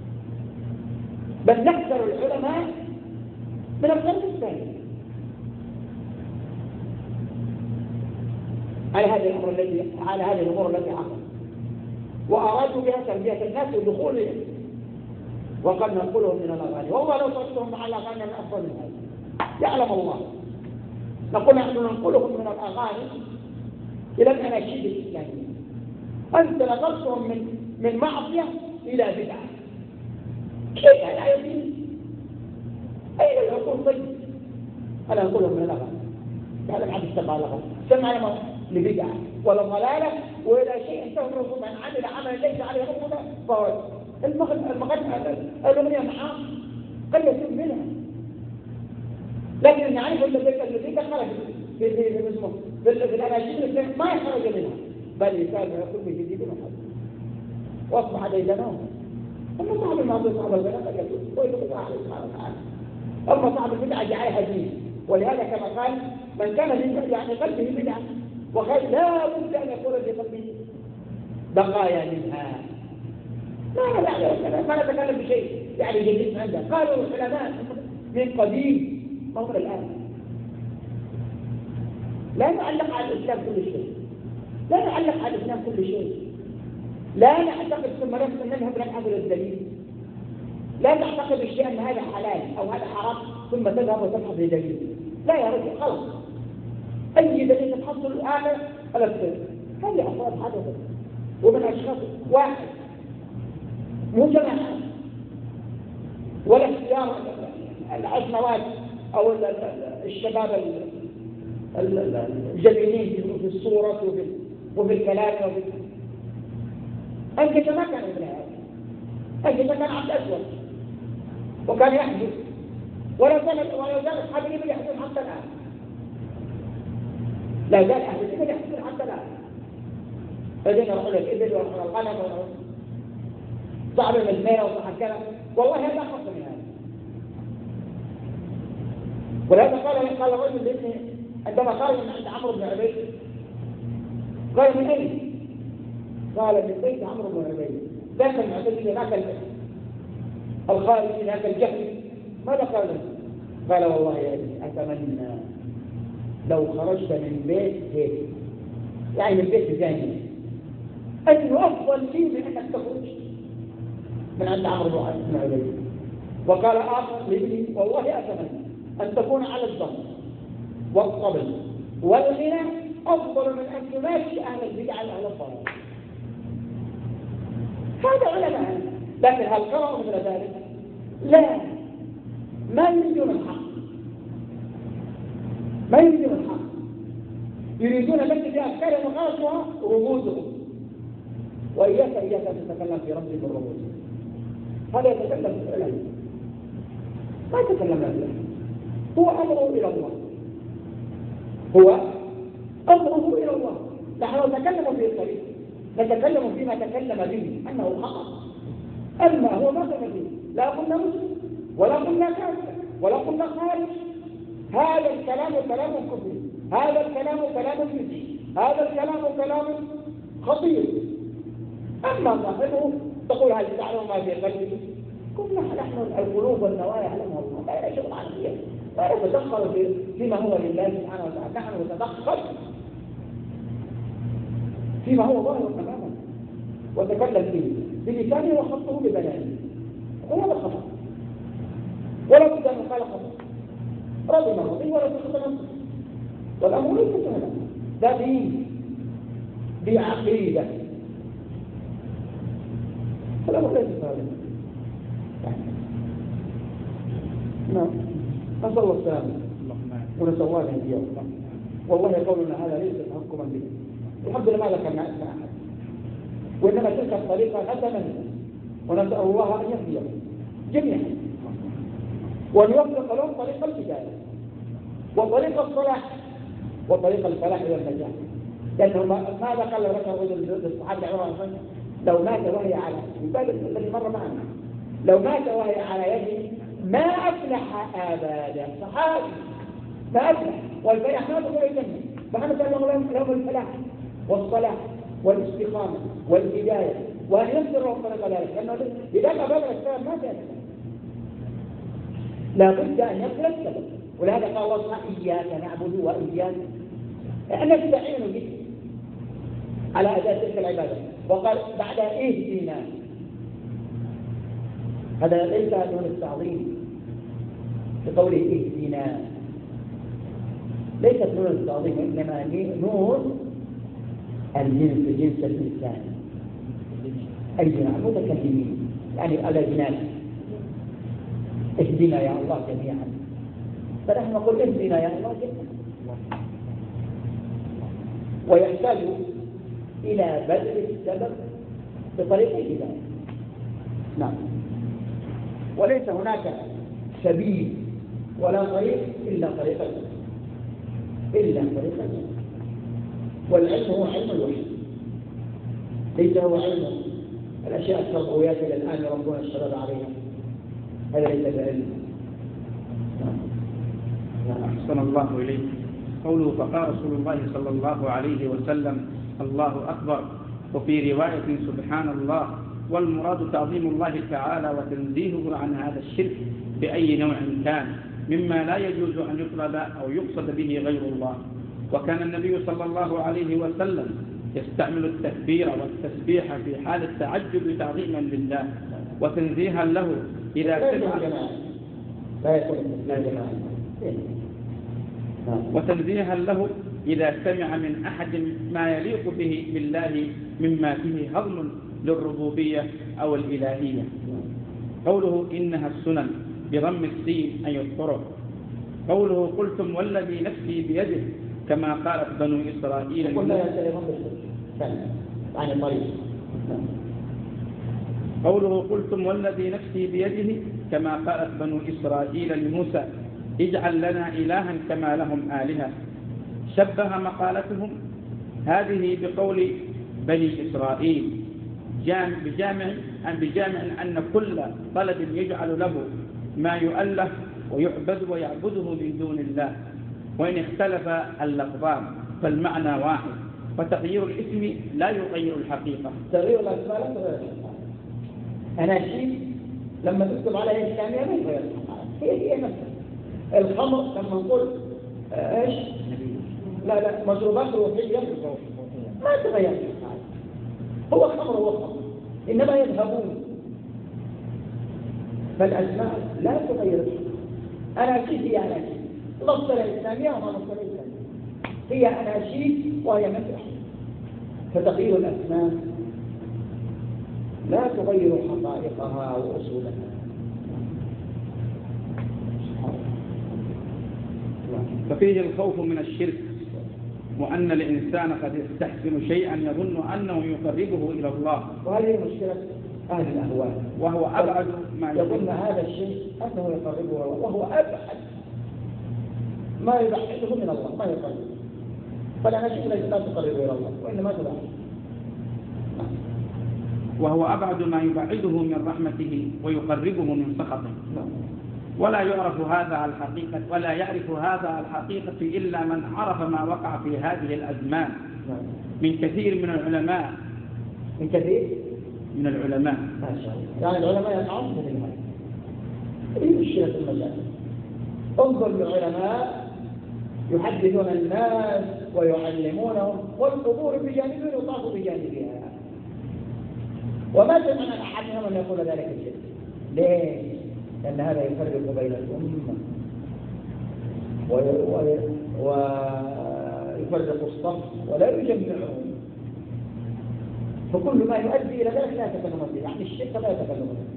B: بل نكثر العلماء من القرن الثاني على هذه الأمور التي حصلت، وأرادوا بها تربية الناس ودخولهم، وقد ننقلهم من الأغاني. والله لو صرتهم مع الأغاني من أفضل من هذا، يعلم الله. نقول نحن ننقلهم من الأغاني إلى الأناشيد الإسلامية. أنت نقلتهم من معصية إلى بدعة، كيف لا يمكن؟ أين العقول طيب؟ أنا أقولهم من الأغاني، هذا ما حد استمع لهم، سمعنا لبدعة ولا ضلالة وإلى شيء انتهى الرسول من عمل عملا ليس عليه ربنا فهو الأغنية معاه قد يكون منها، لكن نعرف الذي دخل في الأناشيد ما يخرج منها، بل يكاد يكون بجديد محمد واصبح ديدنهم. أما صاحب الماضي صاحب البنات قد يكون ويقول الله سبحانه وتعالى. أما صاحب البدعة جعلها دين، ولهذا كما قال من كان في يعني قلبه بدعة وقال لا بد أن يكون في قلبه بقايا منها. ما نتكلم بشيء يعني جديد عنده، قالوا العلماء من قديم مصر الآن لا نعلق على الإسلام كل شيء، لا نعلق على الإسلام كل شيء، لا نعتقد ثم نذهب نبحث للدليل، لا تعتقد الشيء أن هذا حلال أو هذا حرام ثم تذهب وتبحث لدليل، لا يا رجل خلاص أي دليل تحصل الآن على السر. هذه أفراد حدثت ومن أشخاص واحد مو جماعة ولا اختيار العشنوات أو الشباب الجميلين في الصورة وفي الكلام أنت ما كان مثل هذا، أنت كان عبد أسود وكان يحدث ولا زال أصحاب الإبل يحدثون حتى الآن، لا زال أهل الإبل يحدثون حتى الآن. فدين رحل الإبل ورحل الغنم صعب المزميرة وصحب كذا، والله هذا خاص من هذا. ولهذا قال الرجل لابنه عندما خرج من عند عمرو بن عبيد قال من أين؟ قال من بيت عمرو بن عبيد. ذاك المعتزلي ذاك الخارجي ذاك الجهل ماذا قال له؟ قال والله يا ابني أتمنى لو خرجت من بيت هيك يعني من بيت ثاني أنه أفضل لي من أنك تخرج من عند عمرو بن عبيد. وقال آخر لابني والله أتمنى أن تكون على الضم والطبل والغنى أفضل من أن تماشي أهل البدع على الضلال. هذا علماء، لكن هل قرأوا مثل ذلك؟ لا، ما يريدون الحق، ما يريدون الحق، يريدون بس في أفكارهم وخاصها رموزهم. وإياك أن تتكلم في رمز بالرموز، هذا يتكلم في العلم ما يتكلم به، هو أمره إلى الله، هو أمره إلى الله. نحن نتكلم في الطريق، نتكلم فيما تكلم به أنه خطأ،
C: أما هو ما دخل فيه، لا قلنا مسلم ولا قلنا كافر ولا قلنا خارج. هذا الكلام كلام كفري، هذا الكلام كلام بدعي، هذا الكلام كلام خطير. أما صاحبه تقول هل تعلم ما في قلبه؟ قلنا نحن القلوب والنوايا يعلمها الله، لا يشغل عن فيها، لا يتدخل فيما هو لله سبحانه وتعالى. نحن نتدخل فيما هو ظاهر تماما وتكلم فيه بلسانه وخطه ببيانه، وهذا خطأ ولا بد أن يقال خطأ، رضي مرضي ولا تخطئ نفسه. والأمر ليس سهلا، ده دين بعقيدة، فالأمر ليس سهلا. نعم، نسأل الله السلامة ونسوانا إياه. والله قولنا هذا ليس تحكما به، الحمد لله ما ذكرنا اسم أحد، وإنما تلك الطريقة نتمنى ونسأل الله أن يهديهم جميعا وأن يوفق لهم طريق الهداية وطريق الصلاح وطريق الفلاح والنجاح. لأنه ماذا قال لك رجل الصحابة لو مات وهي على الذي مر معنا، لو مات وهي على يده ما أفلح أبدا. صحابي ما أفلح، والفلاح ما تقول الجنة، فأنا سأل لهم الفلاح والصلاح والاستقامة والهداية وأن ينصر لهم طريق ذلك، لأنه إذا قبل السبب ما تأتي، لا بد أن يصل السبب. ولهذا قال الله إياك نعبد وإياك أن نستعين به على أداء تلك العبادة. وقال بعد اهدنا، هذا ليس نون التعظيم بقوله اهدنا، ليست نون التعظيم إنما نون الجنس، جنس الإنسان، أينا المتكلمين يعني على جنان. اهدنا يا الله جميعا، فنحن نقول اهدنا يا الله جميعا. ويحتاج إلى بذل السبب بطريق الهداية. نعم، وليس هناك سبيل ولا طريق إلا طريق الهداية. والعلم هو علم الوحي، ليس هو علم الأشياء التربويات إلى الآن يربون الشباب عليها، هذا ليس بعلم.
A: أحسن الله إليك. قوله فقال رسول الله صلى الله عليه وسلم الله أكبر، وفي رواية سبحان الله، والمراد تعظيم الله تعالى وتنزيهه عن هذا الشرك بأي نوع كان مما لا يجوز أن يطلب أو يقصد به غير الله. وكان النبي صلى الله عليه وسلم يستعمل التكبير والتسبيح في حال التعجب تعظيما لله وتنزيها له إذا سمع وتنزيها له إذا سمع من أحد ما يليق به بالله مما فيه هضم للربوبية أو الإلهية. قوله إنها السنن بضم السين أي الطرق. قوله قلتم والذي نفسي بيده كما قالت بنو إسرائيل قوله قلتم والذي نفسي بيده كما قالت بنو إسرائيل لموسى اجعل لنا إلها كما لهم آلهة. شبه مقالتهم هذه بقول بني إسرائيل بجامع أن كل طلب يجعل له ما يؤله ويعبد ويعبده من دون الله، وإن اختلف اللفظان فالمعنى واحد، فتغيير الاسم لا يغير الحقيقة.
C: تغيير الأسماء لا تغير الحقيقة. أناشيد لما تكتب عليها الإسلامية ما يغير الحقيقة، هي نفسها. الخمر لما نقول ايش؟ لا مشروبات روحية ما تغير الحقيقة، هو الخمر هو الخمر، إنما يذهبون. فالأسماء لا تغير الحقيقة. أناشيد هي أناشيد، نصر الإسلامية وما نصر الإسلامية، هي أناشيد وهي مسرح. فتغيير الأسماء لا تغير حقائقها وأصولها.
A: ففيه الخوف من الشرك، وأن الإنسان قد يستحسن شيئا يظن أنه يقربه إلى الله،
C: وهذه مشكلة أهل الأهواء،
A: وهو أبعد ما
C: يظن هذا الشيء أنه يقربه إلى الله، وهو أبعد ما يبعده من الله، ما يقربه. فلا نشيء لا تقرب إلى الله وإنما تبعده.
A: وهو أبعد ما يبعده من رحمته ويقربه من سخطه. ولا يعرف هذا على الحقيقة ولا يعرف هذا على الحقيقة إلا من عرف ما وقع في هذه الأزمان من كثير من العلماء.
C: من كثير
A: من العلماء
C: ما شاء الله. يعني العلماء يقعون في المال. ايه مشكلة المجال؟ انظر للعلماء يحدثون الناس ويعلمونهم والقبور بجانبهم يطاف بجانبها، وما سمعنا احد منهم ان يقول ذلك الشيء. ليه؟ لان هذا يفرق بين الامه ويفرق الصف ولا يجمعهم، فكل ما يؤدي الى ذلك لا يتكلم فيه، يعني الشرك لا يتكلم فيه.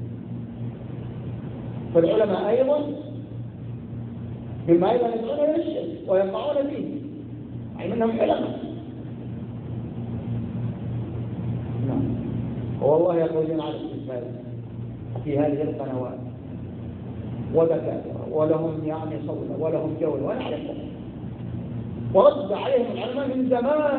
C: فالعلماء ايضا مما ايضا يدعون الى الشرك ويقعون فيه، يعني منهم علماء. نعم. والله يخرجون على الاستفاده في هذه القنوات ودكاتره ولهم يعني صوت ولهم جوله ونعرفهم، ورد عليهم العلماء من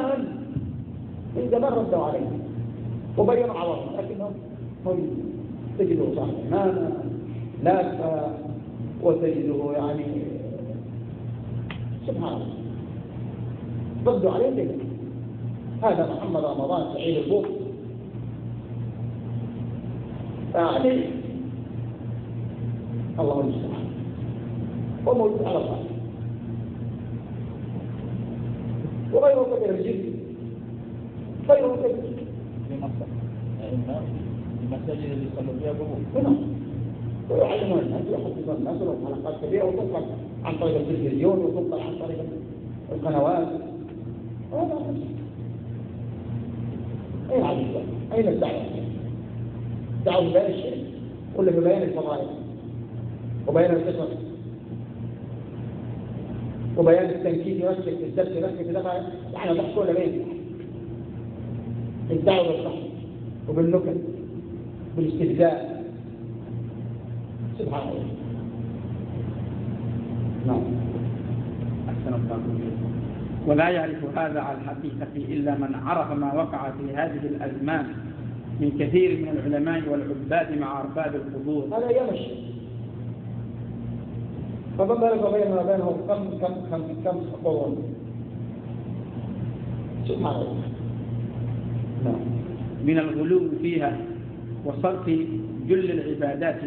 C: زمان ردوا عليهم وبينوا عوضهم، لكنهم هم تجدوا صاحب إمامة لا وتجده يعني سبحان الله ردوا عليه ليه؟ هذا محمد رمضان سعيد البوق يعني الله المستعان وموجود على الله وغيره كبير الجن غيره كبير
B: في مصر المساجد اللي يصلوا فيها قبور
C: هنا ويعلمون الناس ويحفظون الناس ولهم حلقات كبيرة وتنقل عن طريق التلفزيون وتنقل عن طريق القنوات. أين عدد أين الدعوة؟ دعوة ببيان الشرك ولا ببيان الفضائل وبيان القصص وبيان التنكيد يمسك الدرس يمسك دفع يعني ضحك ولا بين الدعوة بالضحك وبالنكت بالاستهزاء سبحان الله.
A: نعم. أحسن الله. ولا يعرف هذا على الحقيقة إلا من عرف ما وقع في هذه الأزمان من كثير من العلماء والعباد مع أرباب القبور.
C: هذا يمشي. فما بالك بيننا وبينهم كم قرون. سبحان الله.
A: نعم. من الغلو فيها وصرف جل العبادات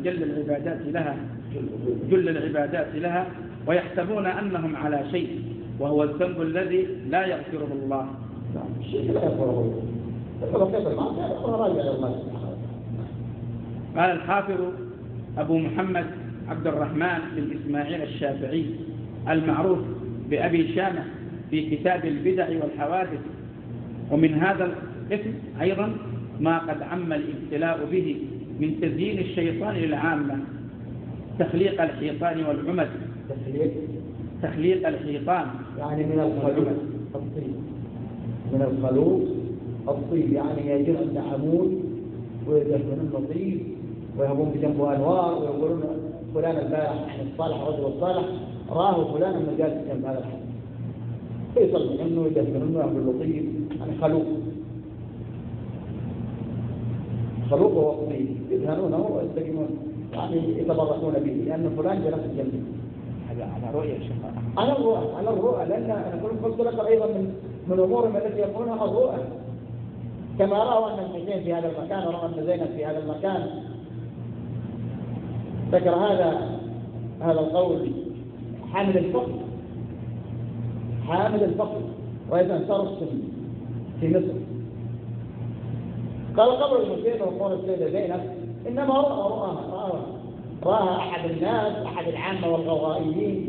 A: لها ويحسبون أنهم على شيء وهو الذنب الذي لا يغفره الله.
C: الشيء لا يغفره الله.
A: قال الحافظ أبو محمد عبد الرحمن بن إسماعيل الشافعي المعروف بأبي شامة في كتاب البدع والحوادث: ومن هذا الاسم أيضا ما قد عم الابتلاء به من تزيين الشيطان للعامة، تخليق الحيطان والعمد. تخليق الحيطان
C: يعني من الخلوق الطيب، من الخلوق الطيب يعني يجون عند عمود ويدهنون النظيف ويهبون بجنبه أنوار ويقولون فلان البارح الصالح رجل الصالح راه فلان من جالس جنب هذا الحديث فيصل منه يدهنونه يهبون لطيف يعني خلوق هو الطيب يدهنونه ويستقيمون يعني يتبركون به لأن فلان جلس جنبه.
A: هذا على رؤية الشيخ.
C: على الرؤى لأن أنا قلت لك أيضا من أمورهم التي يقولونها الرؤى، كما رأوا أن الحسين في هذا المكان ورأوا أن زينب في هذا المكان. ذكر هذا القول حامل الفقر وأيضا ترسم في مصر. قال قبر الحسين وقول السيدة زينب إنما رأى أحد الناس أحد العامة والغوائيين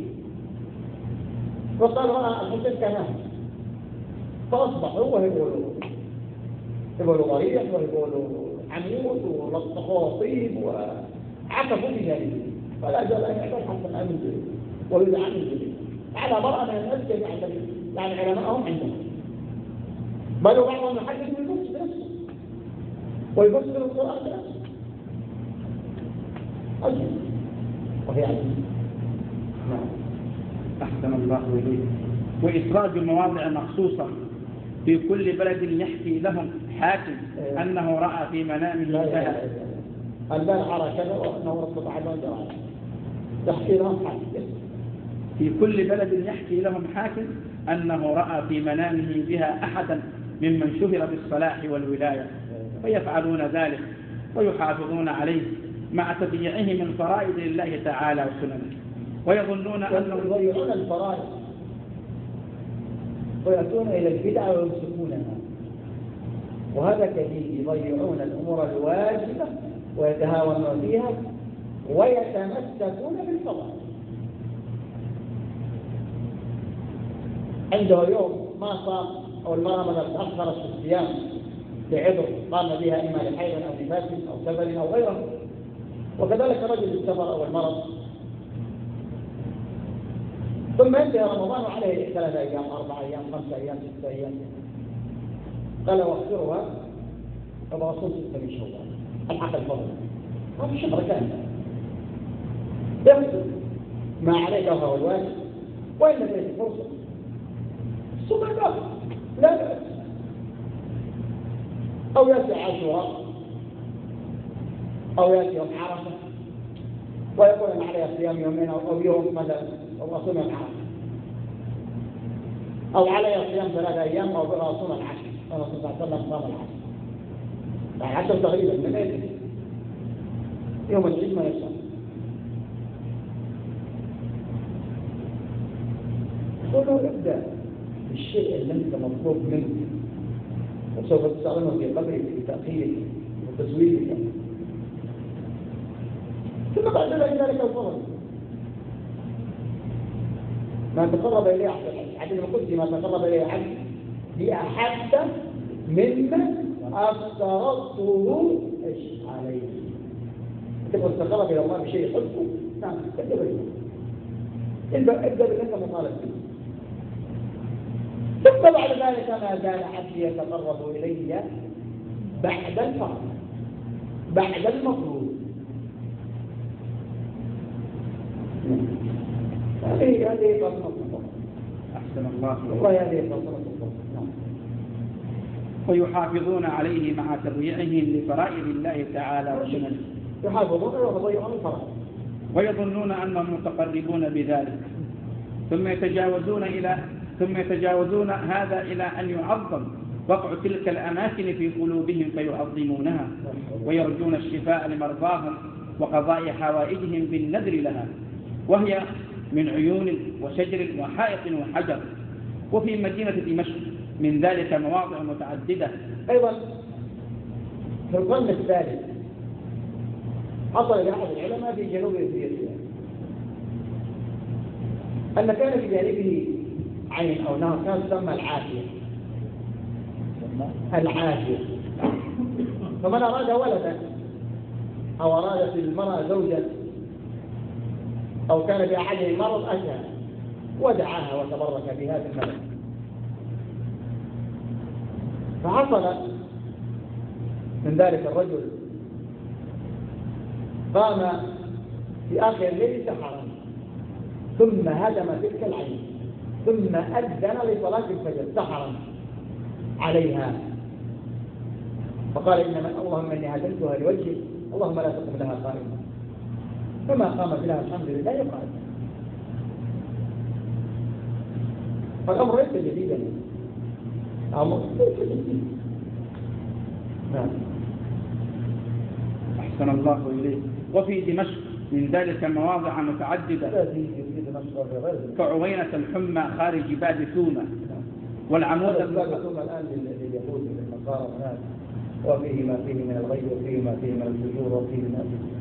C: وقال رأى الحسين كمان فأصبحوا يقولوا ضريح ويقولوا عمود ولطخوا طيب وعكفوا بذلك، فلا زال أن يعتبر حتى الآن ويدعى من ذلك على مرأة من الناس يعني علماءهم عندهم، بل بعضهم يحدث بنفسه ويفسر القرآن بنفسه أجل وهي عجيب.
A: نعم. أحسن الله إليك. وإخراج المواضع مخصوصة في كل بلد يحكي لهم حاكم أنه رأى في منامه بها
C: البارحة رأى كذا وأنه ربط عدوان جرعا يحكي لهم حاكم
A: في كل بلد يحكي لهم حاكم أنه رأى في منامه بها أحدا ممن شهر بالصلاح والولاية، فيفعلون ذلك ويحافظون عليه مع تضييعه من فرائض الله تعالى وسننه، ويظنون أنهم
C: يضيعون الفرائض ويأتون إلى البدع ويمسكونها، وهذا كثير. يضيعون الأمور الواجبة ويتهاونون فيها ويتمسكون بالفضائل. عنده يوم ما صام أو المرأة مثلا تأخرت في الصيام لعذر قام بها إما لحيض أو نفاس أو سفر أو غيره، وكذلك رجل السفر أو المرض، ثم ينتهي رمضان وعليه 3 أيام 4 أيام 5 أيام 6 أيام، قال واغفرها فبصوم 6 من شوال الحق الفضل، هذا شهر كامل يغفر ما عليك وهو الواجب، وإن لديك فرصة صوم الباقي لا بأس، أو يأتي عاشوراء أو يأتي يوم عرفة ويقول أن عليه صيام يومين أو يوم مثلا وأصوم يوم عرفة، أو عليه صيام 3 أيام أو أصوم العشر، الرسول صلى الله عليه وسلم صام العشر، العشر تقريبا من أين يوم العيد ما يصوم. قولوا ابدأ بالشيء اللي أنت مطلوب منك وسوف تستعمله في قبرك في تأخيرك وتزويدك، ثم بعد ذلك الفضل ما تقرب إليه عبد القدس، ما تقرب إليه عبد بأحد ممن أفترضته عليه. تبغى تتقرب إلى الله بشيء يحبه، نعم ابدأ باللي أنت مطالب به، ثم بعد ذلك ما زال عبدي يتقرب إلي بعد الفرض بعد المفروض. هذه فصلة الفضل.
A: أحسن الله
C: والله هذه فصلة الفضل.
A: ويحافظون عليه مع تضييعهم لفرائض الله تعالى وسننه،
C: يحافظون ويضيعون الفرائض
A: ويظنون أنهم متقربون بذلك، ثم يتجاوزون هذا إلى أن يعظم وقع تلك الأماكن في قلوبهم فيعظمونها، ويرجون الشفاء لمرضاهم وقضاء حوائجهم بالنذر لها، وهي من عيون وشجر وحائط وحجر. وفي مدينة دمشق من ذلك مواضع متعددة.
C: أيضا في القرن الثالث حصل لأحد العلماء في جنوب إفريقيا أن كان في جانبه عين أو نهر كان تسمى العافية، فمن أراد ولدا أو أرادت المرأة زوجا أو كان في أحد مرض أتى ودعاها وتبرك بها في الملك. فحصل من ذلك الرجل قام في آخر الليل سحرا ثم هدم تلك العين ثم أذن لصلاة الفجر سحرا عليها، فقال اللهم إني هدمتها لوجهك اللهم لا تقم لها قائمة، فما قامت لها الحمد لله يقال. فالأمر ليس جديدا، أمر ليس جديدا. نعم.
A: أحسن الله إليك. وفي دمشق من ذلك مواضع متعددة كعوينة الحمى خارج باب ثومة، والعمود
C: ثومة الآن لليهود والنصارى هناك، وفيه ما فيه من الغي وفيه ما فيه من الفجور وفيه ما فيه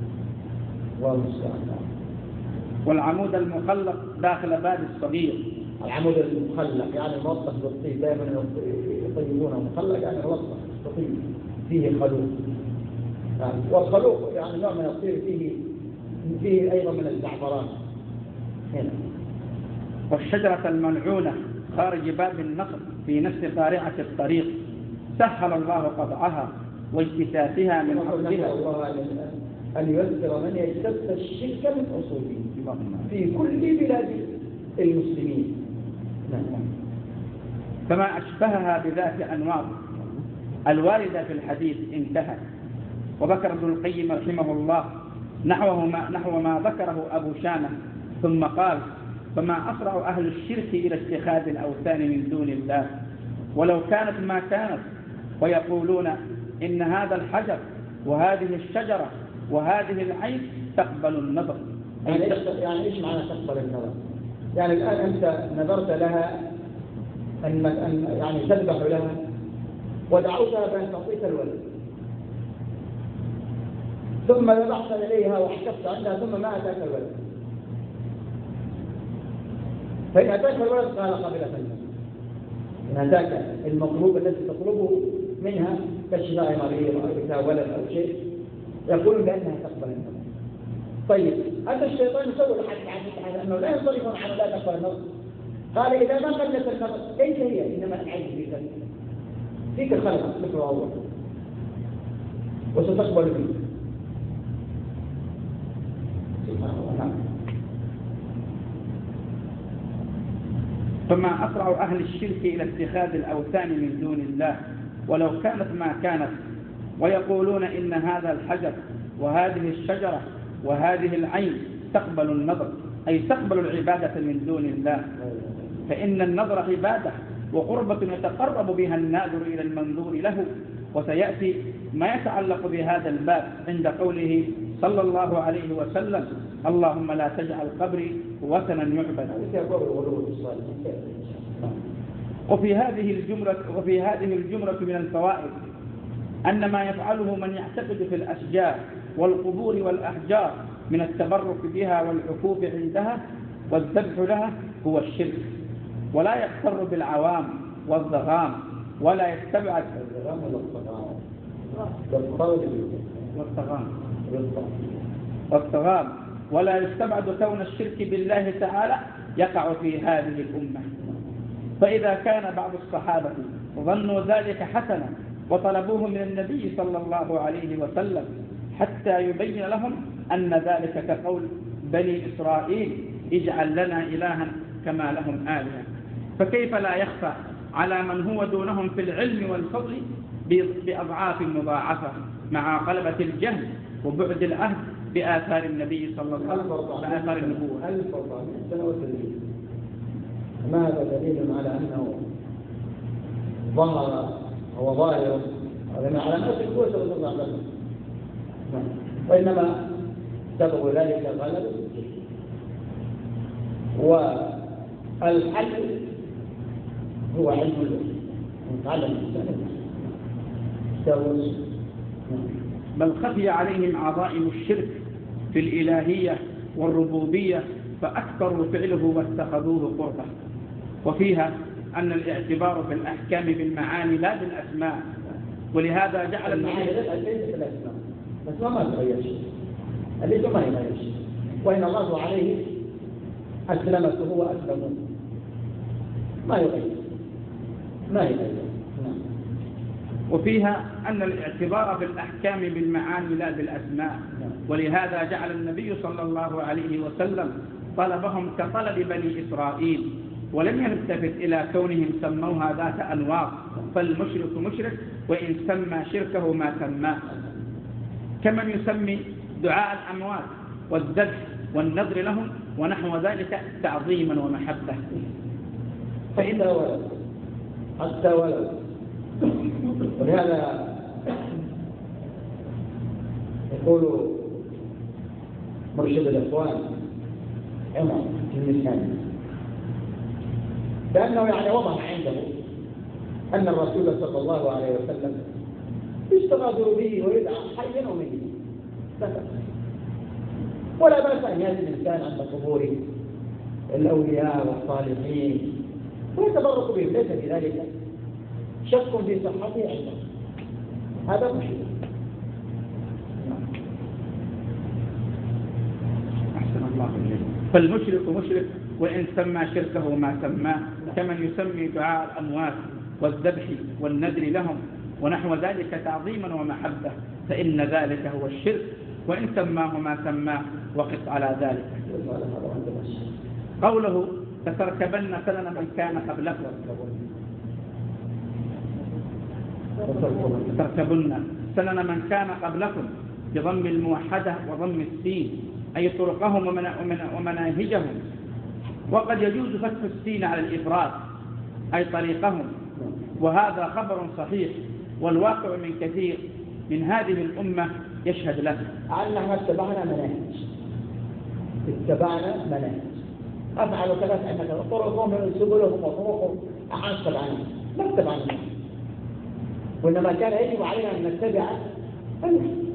A: والعمود المخلق داخل باب الصغير.
C: العمود المخلق يعني الملطخ بالطيب، دائما يطيبونه مخلق يعني ملطخ بالطيب فيه خلوق، والخلوق يعني نوع من الطيب فيه أيضا من الزعفران هنا.
A: والشجرة الملعونة خارج باب النصر في نفس قارعة الطريق سهل الله قطعها واجتثاثها من أصلها.
C: الله أن يذكر من يجتث الشرك من أصوله في كل بلاد المسلمين.
A: كما أشبهها بذات أنوار الواردة في الحديث انتهى. وذكر ابن القيم رحمه الله نحو ما ذكره أبو شامة، ثم قال: فما أسرع أهل الشرك إلى اتخاذ الأوثان من دون الله ولو كانت ما كانت، ويقولون إن هذا الحجر وهذه الشجرة وهذه العين تقبل النظر.
C: يعني إيش معنى تقبل النظر؟ يعني الآن أنت نظرت لها أن يعني تذبح لها ودعوتها بأن تعطيك الولد، ثم ذبحت إليها وحكفت عندها ثم ما أتاك الولد، فإن أتاك الولد قال قبلت النظر. إن أتاك المطلوب الذي تطلبه منها كشفاء مريض أو إتاء ولد أو شيء، يقول بأنها تقبل النظر. طيب هذا الشيطان يسوي الحديث أنه لا ينصرف عنه لا تقبل النظر. قال إذا ما قبلت النظر كيف هي؟ إنما العين فيك الخلق مثل أول وستقبل منه.
A: فما أسرع أهل الشرك إلى اتخاذ الأوثان من دون الله ولو كانت ما كانت، ويقولون إن هذا الحجر وهذه الشجرة وهذه العين تقبل النظر، أي تقبل العبادة من دون الله، فإن النظر عبادة وقربة يتقرب بها الناظر إلى المنظور له. وسيأتي ما يتعلق بهذا الباب عند قوله صلى الله عليه وسلم: اللهم لا تجعل قبري وثنا يعبد. وفي هذه الجملة من الفوائد أن ما يفعله من يعتقد في الأشجار والقبور والأحجار من التبرك بها والحفوف عندها والذبح لها هو الشرك، ولا يغتر بالعوام والضغام ولا يستبعد والطغام ولا يستبعد كون الشرك بالله تعالى يقع في هذه الأمة. فإذا كان بعض الصحابة ظنوا ذلك حسنا وطلبوه من النبي صلى الله عليه وسلم حتى يبين لهم أن ذلك كقول بني إسرائيل: اجعل لنا إلها كما لهم آلهة، فكيف لا يخفى على من هو دونهم في العلم والفضل بأضعاف مضاعفة مع غلبة الجهل وبعد العهد بآثار النبي صلى الله عليه وسلم بآثار النبوة.
C: 1400 سنوات ما هذا دليل على أنه ظهر هو ظاهر على نفس القوة صلى الله عليه وسلم، وإنما سبب ذلك غلبة والحل هو علم المتعلم
A: بل خفي عليهم عظائم الشرك في الإلهية والربوبية فأكثروا فعله واتخذوه قربة. وفيها أن الاعتبار في الأحكام بالمعاني لا بالأسماء، ولهذا جعل
C: المعاني الأسماء ما تغيرش، الاسم ما يغيرش، وإن الله عليه أسلمته وأسلمه ما يغير.
A: وفيها أن الاعتبار في الأحكام بالمعاني لا بالأسماء، ولهذا جعل النبي صلى الله عليه وسلم طلبهم كطلب بني إسرائيل، ولم يلتفت إلى كونهم سموها ذات أنواط، فالمشرك مشرك وإن سمى شركه ما سماه، كمن يسمي دعاء الأموات والذبح والنذر لهم ونحو ذلك تعظيما ومحبة.
C: حتى ولو ولهذا يقول مرشد الإخوان عمر المساني لأنه يعني وضح عنده أن الرسول صلى الله عليه وسلم يستغاثر به ويدعى حيا وميتا، ولا بأس أن يأتي الإنسان عند قبور الأولياء والصالحين ويتبرك بهم، ليس في ذلك شك في صحته عنده، هذا مشكلة.
A: أحسن الله إليك. فالمشرك مشرك وإن سمى شركه ما سماه، كمن يسمي دعاء الأموات والذبح والنذر لهم ونحو ذلك تعظيما ومحبة، فإن ذلك هو الشرك وإن سماه ما سماه وقف على ذلك. قوله لتركبن سنن من كان قبلكم، تركبن سنن من كان قبلكم بضم الموحدة وضم السين أي طرقهم ومناهجهم. وقد يجوز فتح السين على الإفراد أي طريقهم، وهذا خبر صحيح، والواقع من كثير من هذه الأمة يشهد له.
C: أننا اتبعنا مناهج أفعلوا كذا فعلنا طرقهم سبلهم وطرقهم أحسب عنهم، ما اتبعنا مناهج، وإنما كان يجب علينا أن نتبع مناهج.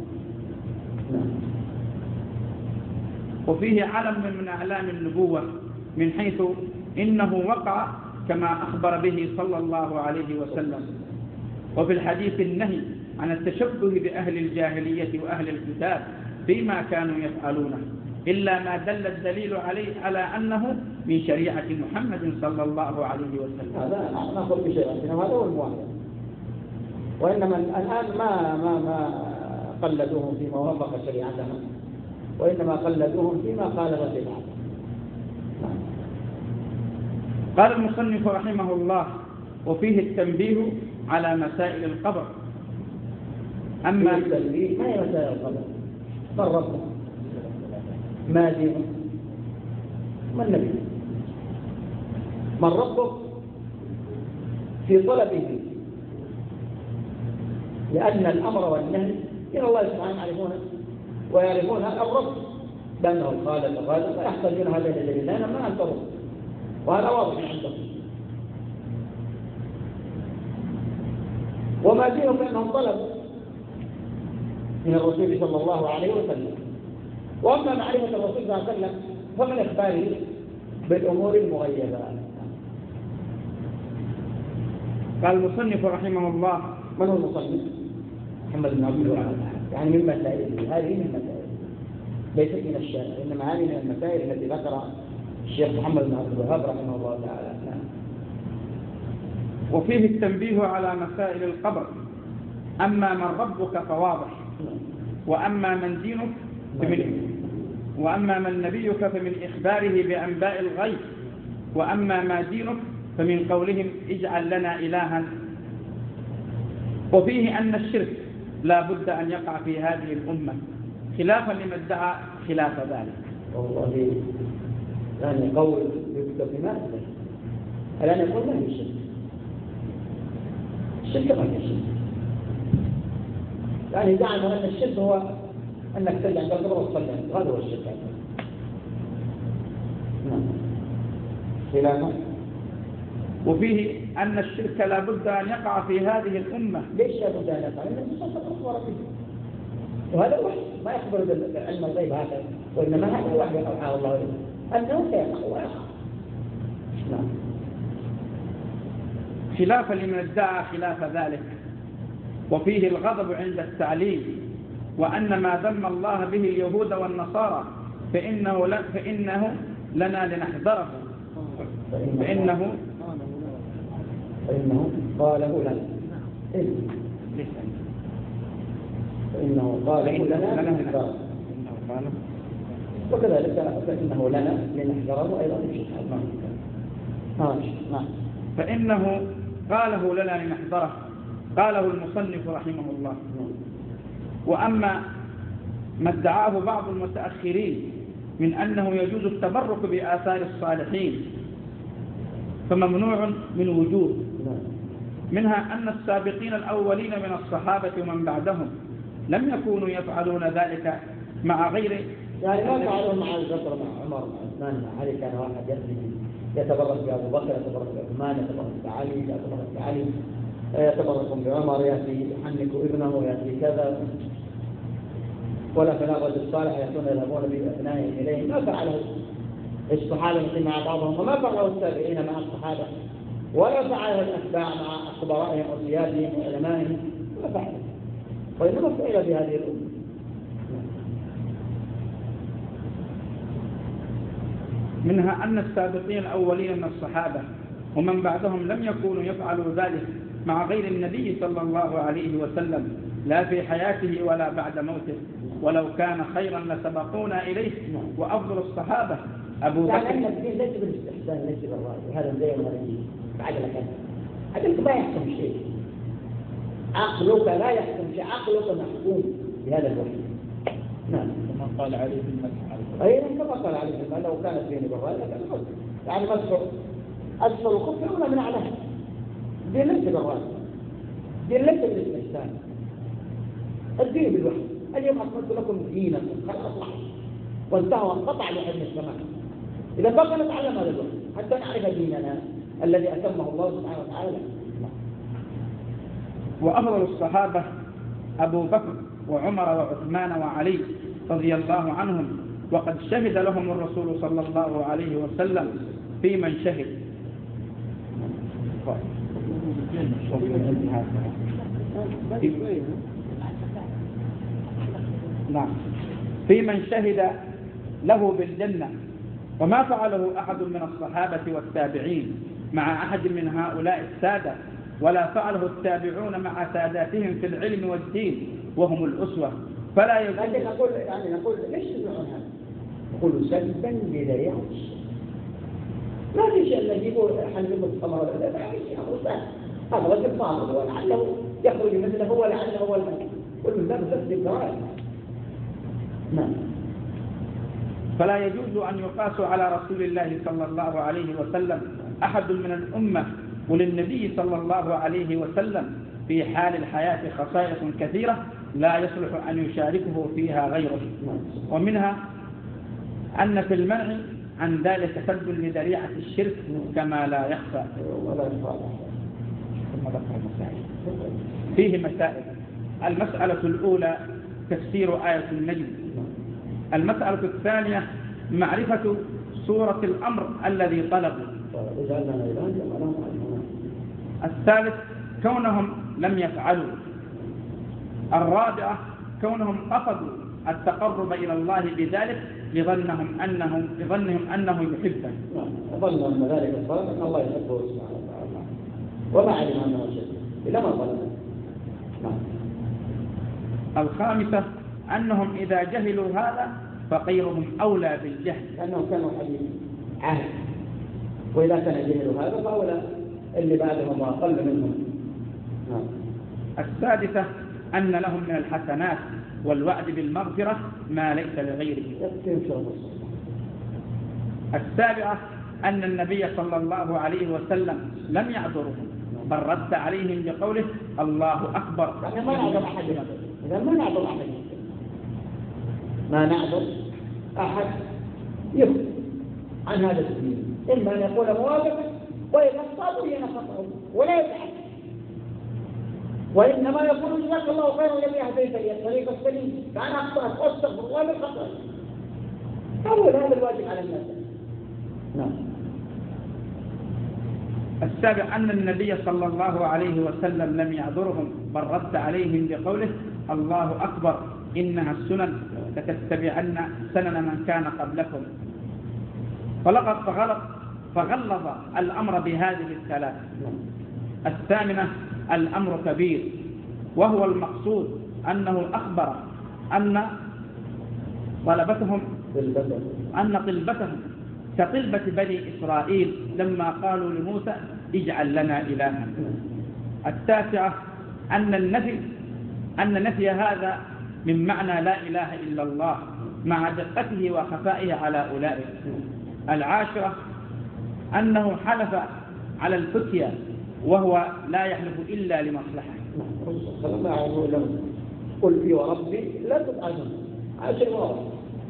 A: وفيه علم من أعلام النبوة من حيث إنه وقع كما أخبر به صلى الله عليه وسلم. وفي الحديث النهي عن التشبه بأهل الجاهلية وأهل الكتاب فيما كانوا يفعلونه، إلا ما دل الدليل عليه على أنه من شريعة محمد صلى الله عليه وسلم.
C: هذا نأخذ بشريعتنا وهذا هو المواجهة. وإنما الآن ما قلدوهم فيما وافق شريعتنا، وإنما قلدوهم فيما خالف شريعتنا.
A: قال المصنف رحمه الله: وفيه التنبيه على مسائل القبر. أما
C: التنبيه ما هي مسائل القبر؟ من ربك؟ ما دينك؟ ما النبي؟ من ربك في طلبه، لأن الأمر والنهي إلى الله سبحانه ويعرفون الرب بأنه الخالق الرازق، فيحتاجون هذا الدليل، لأن ما أنكروا، وهذا واضح عندهم. وما دينهم بأنهم طلبوا من الرسول صلى الله عليه وسلم. وأما معرفة الرسول صلى الله عليه وسلم فمن إخباره بالأمور المغيبة.
A: قال المصنف رحمه الله:
C: من هو المصنف؟ محمد بن عبد الوهاب. يعني من مسائل، هذه من مسائل ليست من الشارع، إنما هذه من المسائل التي ذكر الشيخ محمد بن عبد الوهاب رحمه الله تعالى.
A: وفيه التنبيه على مسائل القبر. أما من ربك فواضح، وأما من دينك وأما من نبيك فمن إخباره بأنباء الغيب، وأما ما دينك فمن قولهم اجعل لنا إلها. وفيه أن الشرك لا بد أن يقع في هذه الأمة، خلافا لما ادعى خلاف ذلك.
C: والله يعني قول يكتب بما أثبت، الآن يقول ما هي الشرك؟ الشرك ما هي الشرك؟ يعني زعم أن الشرك هو أنك تجعل عند القبر وتصلي، هذا هو الشرك. خلافا.
A: وفيه أن الشرك لا بد أن يقع في هذه الأمة.
C: ليش لا بد أن يقع؟ لأن النبي أخبر به، وهذا الوحي ما يخبر بعلم الغيب هذا، وإنما هذا الوحي أوحاه الله إليه أنه سيقع ويقع. نعم.
A: خلافا لمن ادعى خلاف ذلك. وفيه الغضب عند التعليل، وأن ما ذم الله به اليهود والنصارى فإنه لنا لنحذره، فإنه
C: قاله لنا، فإنه قاله لنا لنحذره، وكذلك فإنه لنا لنحذره أيضا. نعم.
A: فإنه قاله لنا لنحذره، قاله المصنف رحمه الله. وأما ما ادعاه بعض المتأخرين من أنه يجوز التبرك بآثار الصالحين فممنوع من وجوه، منها أن السابقين الأولين من الصحابة ومن بعدهم لم يكونوا يفعلون ذلك مع غير،
C: يعني ما فعلوا مع البكر مع عمر مع عثمان مع علي. كان واحد يتبرك بأبو بكر، يتبرك بعثمان، يتبرك بعلي، يتبرك بعلي، يتبرك بعمر، يأتي يحنك ابنه، يأتي كذا، ولا فلا الرجل الصالح يأتون يذهبون بأبنائهم إليه. ما فعله الصحابة مع بعضهم، وما فعله التابعين مع الصحابة، ولا فعله الأتباع مع خبرائهم وسيادهم وعلمائهم، ما فعله، وإنما فعل بهذه الأمة.
A: منها أن السابقين الأولين من الصحابة ومن بعدهم لم يكونوا يفعلوا ذلك مع غير النبي صلى الله عليه وسلم، لا في حياته ولا بعد موته، ولو كان خيرا لسبقونا إليه. وأفضل الصحابة أبو بكر.
C: يعني أن الدين ليس بالاستحسان، ليس بالرأي، هذا زي ما نجي بعد لك هذا ما يحكم شيء. عقلك لا يحكم في عقلك محكوم بهذا الوحي. نعم.
A: كما قال عليه في المسح.
C: أي كما قال عليه في المسح لو كانت بيني بالرأي لكن يعني مسح أسفل الخف ولا من أعلاه. دين ليس بالرأي، دين ليس بالاستحسان، الدين بالوحي. اليوم أكملت لكم دينكم خلاص وانتهى وانقطع لحد السماء. إذا بقى نتعلم هذا الوحي حتى نعرف ديننا الذي أتمه الله سبحانه وتعالى.
A: وأفضل الصحابة أبو بكر وعمر وعثمان وعلي رضي الله عنهم، وقد شهد لهم الرسول صلى الله عليه وسلم في من شهد. نعم، في من شهد له بالجنة، وما فعله أحد من الصحابة والتابعين مع أحد من هؤلاء السادة، ولا فعله التابعون مع ساداتهم في العلم والدين وهم الأسوة. فلا يجوز.
C: لكن نقول ليش تدعون هذا؟ نقول سلبا لذريعة ما في شيء نجيبه حنجيب الصمر ولا لا، ما في شيء هذا رجل فاضل ولعله يخرج مثله ولعله هو الملك كل ذلك بس بالدرجة. نعم.
A: فلا يجوز أن يقاس على رسول الله صلى الله عليه وسلم أحد من الأمة، وللنبي صلى الله عليه وسلم في حال الحياة خصائص كثيرة لا يصلح أن يشاركه فيها غيره. ومنها أن في المنع عن ذلك سد لذريعة الشرك كما لا يخفى. فيه مسائل. المسألة الأولى تفسير آية النجم. المسألة الثانية معرفة سورة الأمر الذي طلبوا. الثالث كونهم لم يفعلوا. الرابعة كونهم قصدوا التقرب إلى الله بذلك لظنهم أنه يحبه.
C: ظنهم ذلك الصلاة أن الله يحبه سبحانه وتعالى وما علم أنه شيء إلا ما ظنوا.
A: الخامسة أنهم إذا جهلوا هذا فغيرهم أولى بالجهل،
C: لأنهم كانوا حديث عهد، وإذا كان جهلوا هذا فأولى اللي بعدهم وأقل منهم.
A: السادسة أن لهم من الحسنات والوعد بالمغفرة ما ليس لغيره. السابعة أن النبي صلى الله عليه وسلم لم يعذرهم، بل رد عليهم بقوله الله أكبر.
C: يعني ما نعذر أحد، إذا ما نعذر أحد، ما نعذر أحد يخطئ عن هذا الدين، إما أن يقول موافقا وإذا أخطأوا ينخطئوا ولا يتحدث، وإنما يقول جزاك الله خيرا الذي هديت لي الطريق السليم، فأنا أخطأت وأستغفر الله من خطأي. هذا الواجب على الناس. نعم.
A: السابع أن النبي صلى الله عليه وسلم لم يعذرهم، بل رد عليهم بقوله الله أكبر إنها السنن لتتبعن سنن من كان قبلكم. فغلظ الأمر بهذه الثلاث. الثامنة الأمر كبير، وهو المقصود أنه أخبر أن طلبتهم كطلبة بني إسرائيل لما قالوا لموسى اجعل لنا إلها. التاسعة أن نفي هذا من معنى لا إله إلا الله مع دقته وخفائه على أولئك. العاشرة أنه حلف على الفتية وهو لا يحلف إلا لمصلحة.
C: قل في وربي لا تبعدون. عشر مرات.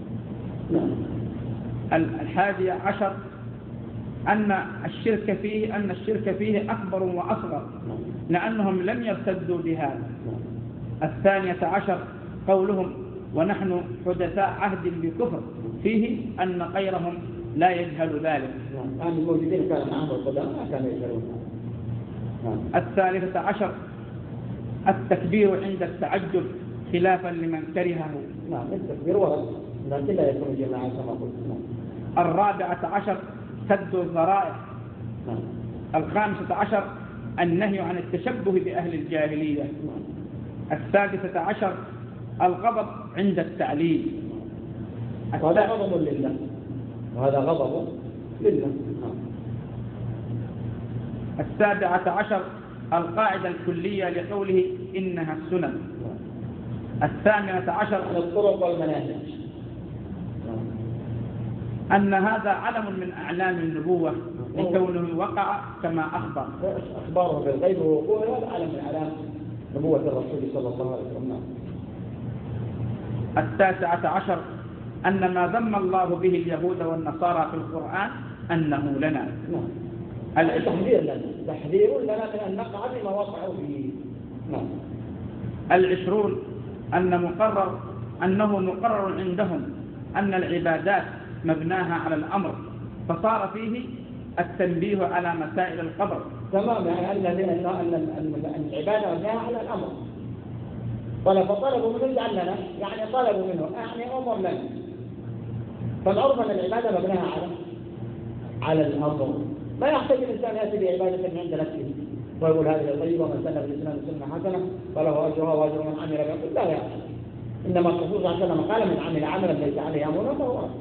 A: الحادي عشر أن الشرك فيه أكبر وأصغر لأنهم لم يرتدوا بهذا. الثانية عشر قولهم ونحن حدثاء عهد بكفر فيه أن غيرهم لا يجهل ذلك.
C: الموجودين كان معهم القدامى ما كانوا يجهلون.
A: الثالثة عشر التكبير عند التعجب خلافا لمن كرهه.
C: نعم التكبير ورد لكن لا يكون جماعة كما قلت.
A: الرابعة عشر سد الذرائع. الخامسة عشر النهي عن التشبه بأهل الجاهلية. السادسة عشر الغضب عند التعليل.
C: وهذا غضب لله وهذا غضب لله.
A: السابعة عشر القاعدة الكلية لقوله إنها السنن. 18
C: الطرق والمناهج،
A: أن هذا علم من أعلام النبوة لكونه وقع كما أخبر.
C: أخباره بالغيب ووقوعه هذا علم من أعلام نبوة الرسول صلى الله عليه وسلم.
A: 19 أن ما ذم الله به اليهود والنصارى في القرآن أنه لنا.
C: تحذير لنا، تحذير لنا من أن نقع بما وقعوا فيه.
A: 20 أنه مقرر عندهم أن العبادات مبناها على الأمر، فصار فيه التنبيه على مسائل القبر.
C: تمام، يعني أن العبادة مبناها على الأمر. فطلبوا منه اجعل لنا، يعني طلبوا منه يعني أمر لنا. فالعرف أن العبادة مبناها على الأمر، ما يحتاج الإنسان يأتي بعبادة من عند نفسه ويقول هذه طيبة ومن سن في الإسلام سنة حسنة فله أجرها وأجر من عمل بها. لا يعني، إنما الرسول صلى الله عليه وسلم قال من عمل عملا ليس عليه أمرنا فهو رد.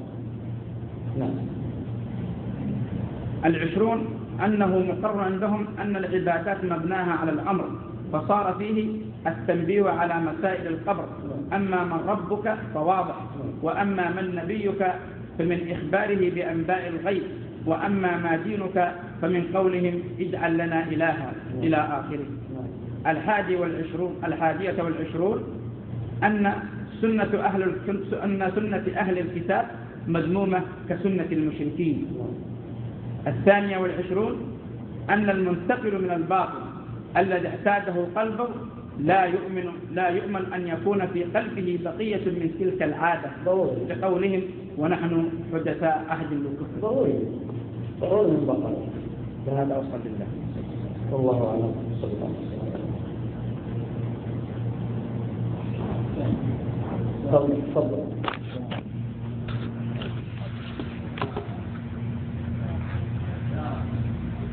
A: 20 أنه مقرر عندهم أن العبادات مبناها على الأمر، فصار فيه التنبيه على مسائل القبر. أما من ربك فواضح، وأما من نبيك فمن إخباره بأنباء الغيب، وأما ما دينك فمن قولهم اجعل لنا إلها إلى آخره. 21 أن سنة أهل الكتاب مذمومة كسنة المشركين. 22 أن المنتقل من الباطل الذي اعتاده قلبه لا يؤمن أن يكون في قلبه بقية من تلك العادة، لقولهم ونحن حدثاء عهد بالكفر.
C: ضروري من بقرة.
A: فهذا أوصل بالله.
C: والله أعلم. صلى الله عليه وسلم. تفضل.